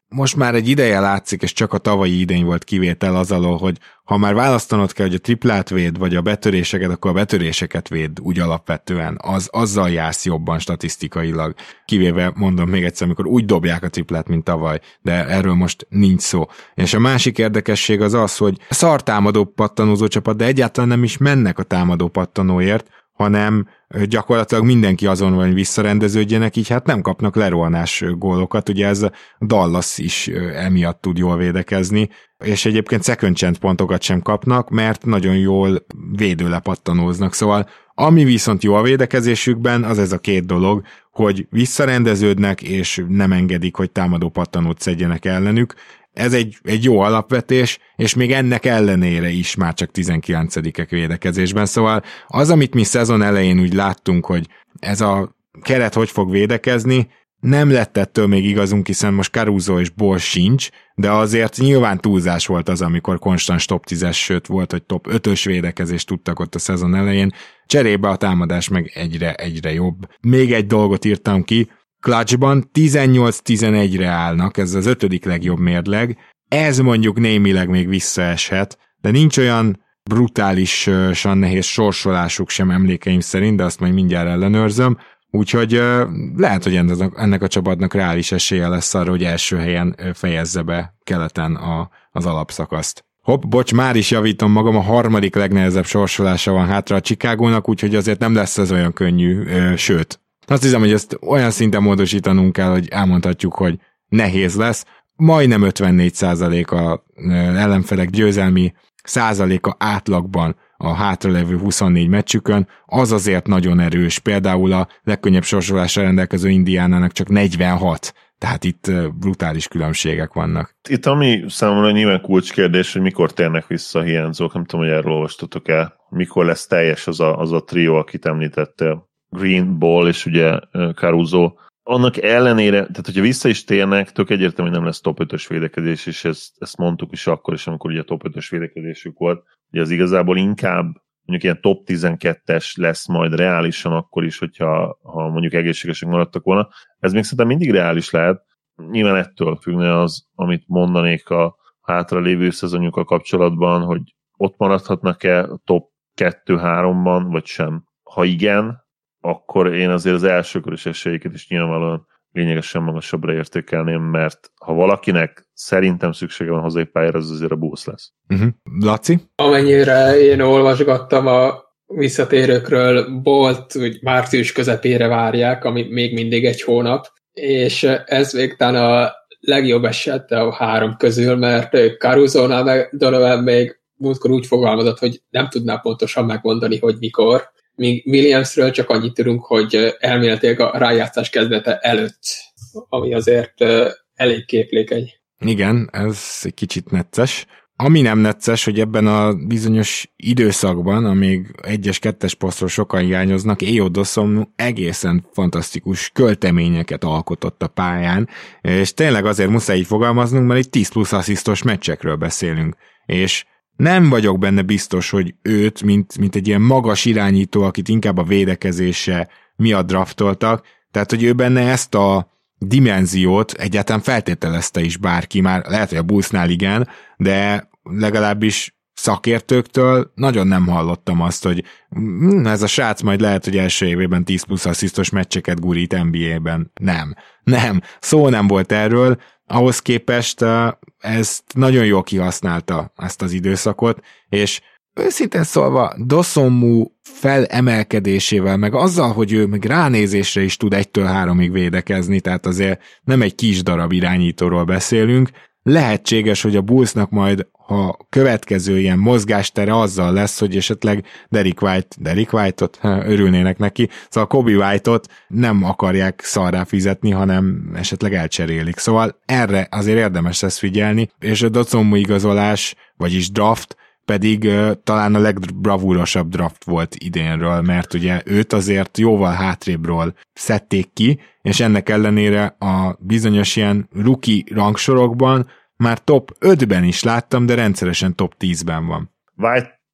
most már egy ideje látszik, és csak a tavalyi idény volt kivétel az alól, hogy ha már választanod kell, hogy a triplát véd, vagy a betöréseket, akkor a betöréseket véd úgy alapvetően. Azzal jársz jobban statisztikailag. Kivéve, mondom még egyszer, amikor úgy dobják a triplát, mint tavaly, de erről most nincs szó. És a másik érdekesség az az, hogy szartámadó pattanózó csapat, de egyáltalán nem is mennek a támadó pattanóért, hanem gyakorlatilag mindenki azon van, hogy visszarendeződjenek, így hát nem kapnak lerohanás gólokat, ugye ez a Dallas is emiatt tud jól védekezni, és egyébként second chance pontokat sem kapnak, mert nagyon jól védőlepattanóznak, szóval ami viszont jó a védekezésükben, az ez a két dolog, hogy visszarendeződnek, és nem engedik, hogy támadó pattanót szedjenek ellenük. Ez egy jó alapvetés, és még ennek ellenére is már csak 19-ek védekezésben. Szóval az, amit mi szezon elején úgy láttunk, hogy ez a keret hogy fog védekezni, nem lett ettől még igazunk, hiszen most Caruso és Ball sincs, de azért nyilván túlzás volt az, amikor konstans top 10-es, sőt volt, hogy top 5-ös védekezést tudtak ott a szezon elején. Cserébe a támadás meg egyre jobb. Még egy dolgot írtam ki, clutchban 18-11-re állnak, ez az 5. legjobb mérleg, ez mondjuk némileg még visszaeshet, de nincs olyan brutálisan nehéz sorsolásuk sem emlékeim szerint, de azt majd mindjárt ellenőrzöm, úgyhogy lehet, hogy ennek a csapatnak reális esélye lesz arra, hogy első helyen fejezze be keleten az alapszakaszt. Bocs, már is javítom magam, a 3. legnehezebb sorsolása van hátra a Chicagónak, úgyhogy azért nem lesz ez olyan könnyű, sőt. Azt hiszem, hogy ezt olyan szinten módosítanunk kell, hogy elmondhatjuk, hogy nehéz lesz. Majdnem 54% a ellenfelek győzelmi százaléka átlagban a hátralevő 24 meccsükön, az azért nagyon erős. Például a legkönnyebb sorsolásra rendelkező Indiánának csak 46, tehát itt brutális különbségek vannak. Itt ami számomra nyilván kulcskérdés, hogy mikor térnek vissza a hiányzók, nem tudom, hogy erről olvastatok el, mikor lesz teljes az a trió, akit említettél. Green, Ball és ugye Caruso. Annak ellenére, tehát hogyha vissza is térnek, tök egyértelmű, nem lesz top 5-ös védekezés, és ezt mondtuk is akkor is, amikor ugye top 5-ös védekezésük volt. Ugye az igazából inkább mondjuk ilyen top 12-es lesz majd reálisan akkor is, hogyha mondjuk egészségesek maradtak volna. Ez még szerintem mindig reális lehet. Nyilván ettől függne az, amit mondanék a hátralévő szezonjukkal kapcsolatban, hogy ott maradhatnak-e a top 2-3-ban, vagy sem. Ha igen, akkor én azért az elsőkörös esélyeket is nyilvánvalóan lényegesen magasabbra értékelném, mert ha valakinek szerintem szüksége van hazai pályára, az azért a Bulls lesz. Laci? Amennyire én olvasgattam a visszatérőkről, Bolt úgy március közepére várják, ami még mindig egy hónap, és ez még talán a legjobb eset a 3 közül, mert Caruso-nál meg Donovan még múltkor úgy fogalmazott, hogy nem tudná pontosan megmondani, hogy mikor. Míg Williamsről csak annyit tudunk, hogy elméletileg a rájátszás kezdete előtt, ami azért elég képlékeny. Igen, ez egy kicsit necces. Ami nem necces, hogy ebben a bizonyos időszakban, amíg 1-es, 2-es posztról sokan hiányoznak, Ayo Dosunmu egészen fantasztikus költeményeket alkotott a pályán, és tényleg azért muszáj így fogalmaznunk, mert itt 10 plusz asszisztos meccsekről beszélünk, és nem vagyok benne biztos, hogy őt, mint egy ilyen magas irányító, akit inkább a védekezése miatt draftoltak, tehát hogy ő benne ezt a dimenziót egyáltalán feltételezte is bárki, már lehet, hogy a Bullsnál igen, de legalábbis szakértőktől nagyon nem hallottam azt, hogy ez a srác majd lehet, hogy első évében 10 plusz asszisztos meccseket gurít NBA-ben. Nem. Szó nem volt erről, ahhoz képest ezt nagyon jól kihasználta ezt az időszakot, és őszintén szólva Dosunmu felemelkedésével, meg azzal, hogy ő meg ránézésre is tud 1-3-ig védekezni, tehát azért nem egy kis darab irányítóról beszélünk, lehetséges, hogy a Bullsnak majd, ha következő ilyen mozgástere azzal lesz, hogy esetleg Derrick White-ot örülnének neki, szóval Kobe White-ot nem akarják szarrá fizetni, hanem esetleg elcserélik. Szóval erre azért érdemes lesz figyelni, és a Dosunmu igazolás, vagyis draft, pedig talán a legbravúrosabb draft volt idénről, mert ugye őt azért jóval hátrébről szedték ki, és ennek ellenére a bizonyos ilyen rookie rangsorokban már top 5-ben is láttam, de rendszeresen top 10-ben van. White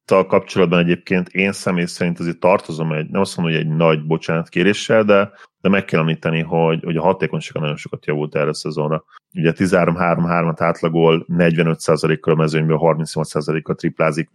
kapcsolatban egyébként én személy szerint azért tartozom nem azt mondom, hogy egy nagy bocsánatkéréssel, de meg kell említeni, hogy a hatékonysága nagyon sokat javult erre a szezonra. Ugye 13-3-3-at átlagol, 45%-kal a mezőnyből 38%-kal triplázik,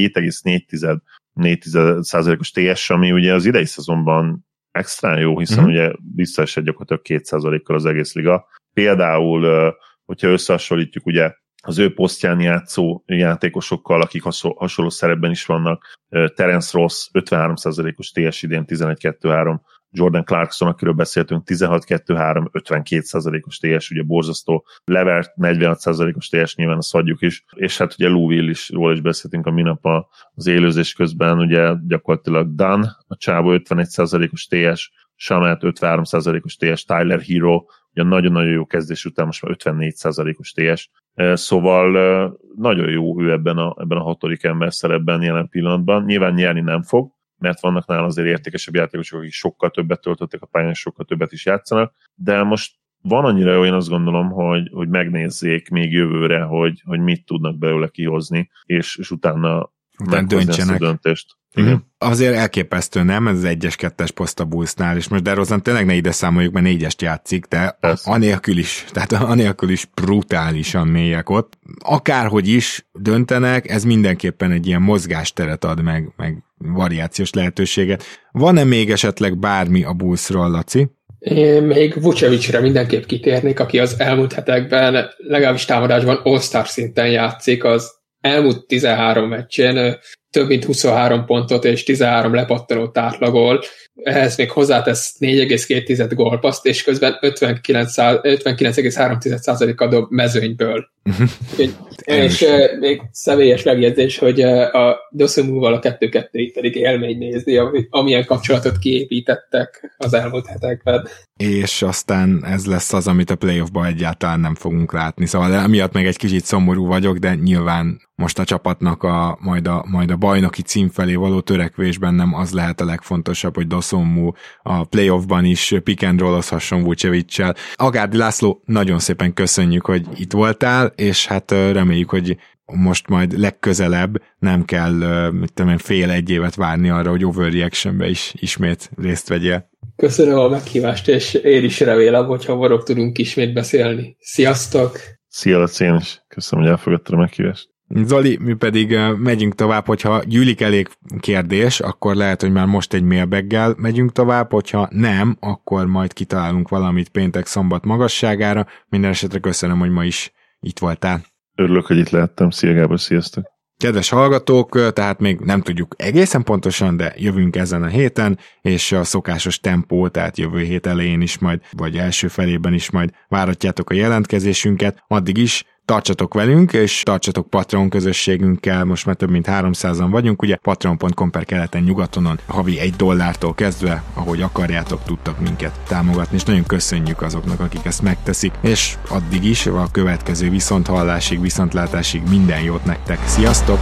57,4%-os TS, ami ugye az idei szezonban extra jó, hiszen ugye visszaesett gyakorlatilag 2%-kal az egész liga. Például, hogyha összehasonlítjuk ugye az ő posztján játszó játékosokkal, akik hasonló szerepben is vannak, Terence Ross 53%-os TS idén 11-2-3, Jordan Clarkson, akiről beszéltünk, 16-2-3, 52%-os TS, ugye borzasztó, Levert 46%-os TS, nyilván azt hagyjuk is, és hát ugye Lou Will is, róla is beszéltünk a minap az élőzés közben, ugye gyakorlatilag Dunn, a csávó 51%-os TS, Shamet 53%-os TS, Tyler Hero, ugye nagyon-nagyon jó kezdés után most már 54%-os TS, szóval nagyon jó ő ebben a hatodik ember szerepben jelen pillanatban, nyilván nyerni nem fog, mert vannak nála azért értékesebb játékosok, akik sokkal többet töltöttek a pályán, és sokkal többet is játszanak, de most van annyira jó, én azt gondolom, hogy megnézzék még jövőre, hogy mit tudnak belőle kihozni, és utána döntsenek. A döntést. Azért elképesztő, nem? Ez az 1-2-es poszt a Bullsnál, és most DeRozan tényleg ne ide számoljuk, mert 4-est játszik, de anélkül is brutálisan mélyek ott. Akárhogy is döntenek, ez mindenképpen egy ilyen mozgásteret ad meg variációs lehetőséget. Van-e még esetleg bármi a Bullsról, Laci? Én még Vucevicre mindenképp kitérnék, aki az elmúlt hetekben legalábbis támadásban all-star szinten játszik, az elmúlt 13 meccsén több mint 23 pontot és 13 lepattanót átlagol, ehhez még hozzátesz 4,2 gólpasszt, és közben 59,3%-a dob mezőnyből. És még személyes megjegyzés, hogy a Dosunmuval a 2-2-ig pedig élmény nézni, amilyen kapcsolatot kiépítettek az elmúlt hetekben. És aztán ez lesz az, amit a playoffban egyáltalán nem fogunk látni. Szóval emiatt még egy kicsit szomorú vagyok, de nyilván most a csapatnak majd a bajnoki cím felé való törekvésben nem az lehet a legfontosabb, hogy Dosunmu a playoffban is pick and roll-ozhasson Vucevic-sel. Agárdi László, nagyon szépen köszönjük, hogy itt voltál, és hát reméljük, hogy most majd legközelebb nem kell fél-egy évet várni arra, hogy Overreaction-be is ismét részt vegyél. Köszönöm a meghívást, és én is remélem, hogy hamarabb tudunk ismét beszélni. Sziasztok! Szia, Laci, én is. Köszönöm, hogy elfogadtad a meghívást. Zoli, mi pedig megyünk tovább, hogyha gyűlik elég kérdés, akkor lehet, hogy már most egy mailbaggel megyünk tovább, hogyha nem, akkor majd kitalálunk valamit péntek-szombat magasságára. Minden esetre köszönöm, hogy ma is itt voltál. Örülök, hogy itt lehettem. Szia Gábor, sziasztok! Kedves hallgatók, tehát még nem tudjuk egészen pontosan, de jövünk ezen a héten, és a szokásos tempó, tehát jövő hét elején is majd, vagy első felében is majd váratjátok a jelentkezésünket. Addig is tartsatok velünk, és tartsatok Patreon közösségünkkel, most már több mint 300-an vagyunk, ugye patreon.com/keleten-nyugatonon havi $1 kezdve, ahogy akarjátok, tudtak minket támogatni, és nagyon köszönjük azoknak, akik ezt megteszik, és addig is, a következő viszonthallásig, viszontlátásig minden jót nektek. Sziasztok!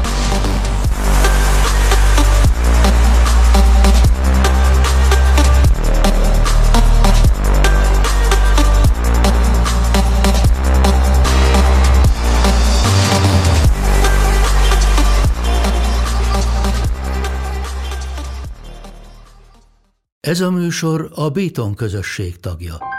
Ez a műsor a Béton közösség tagja.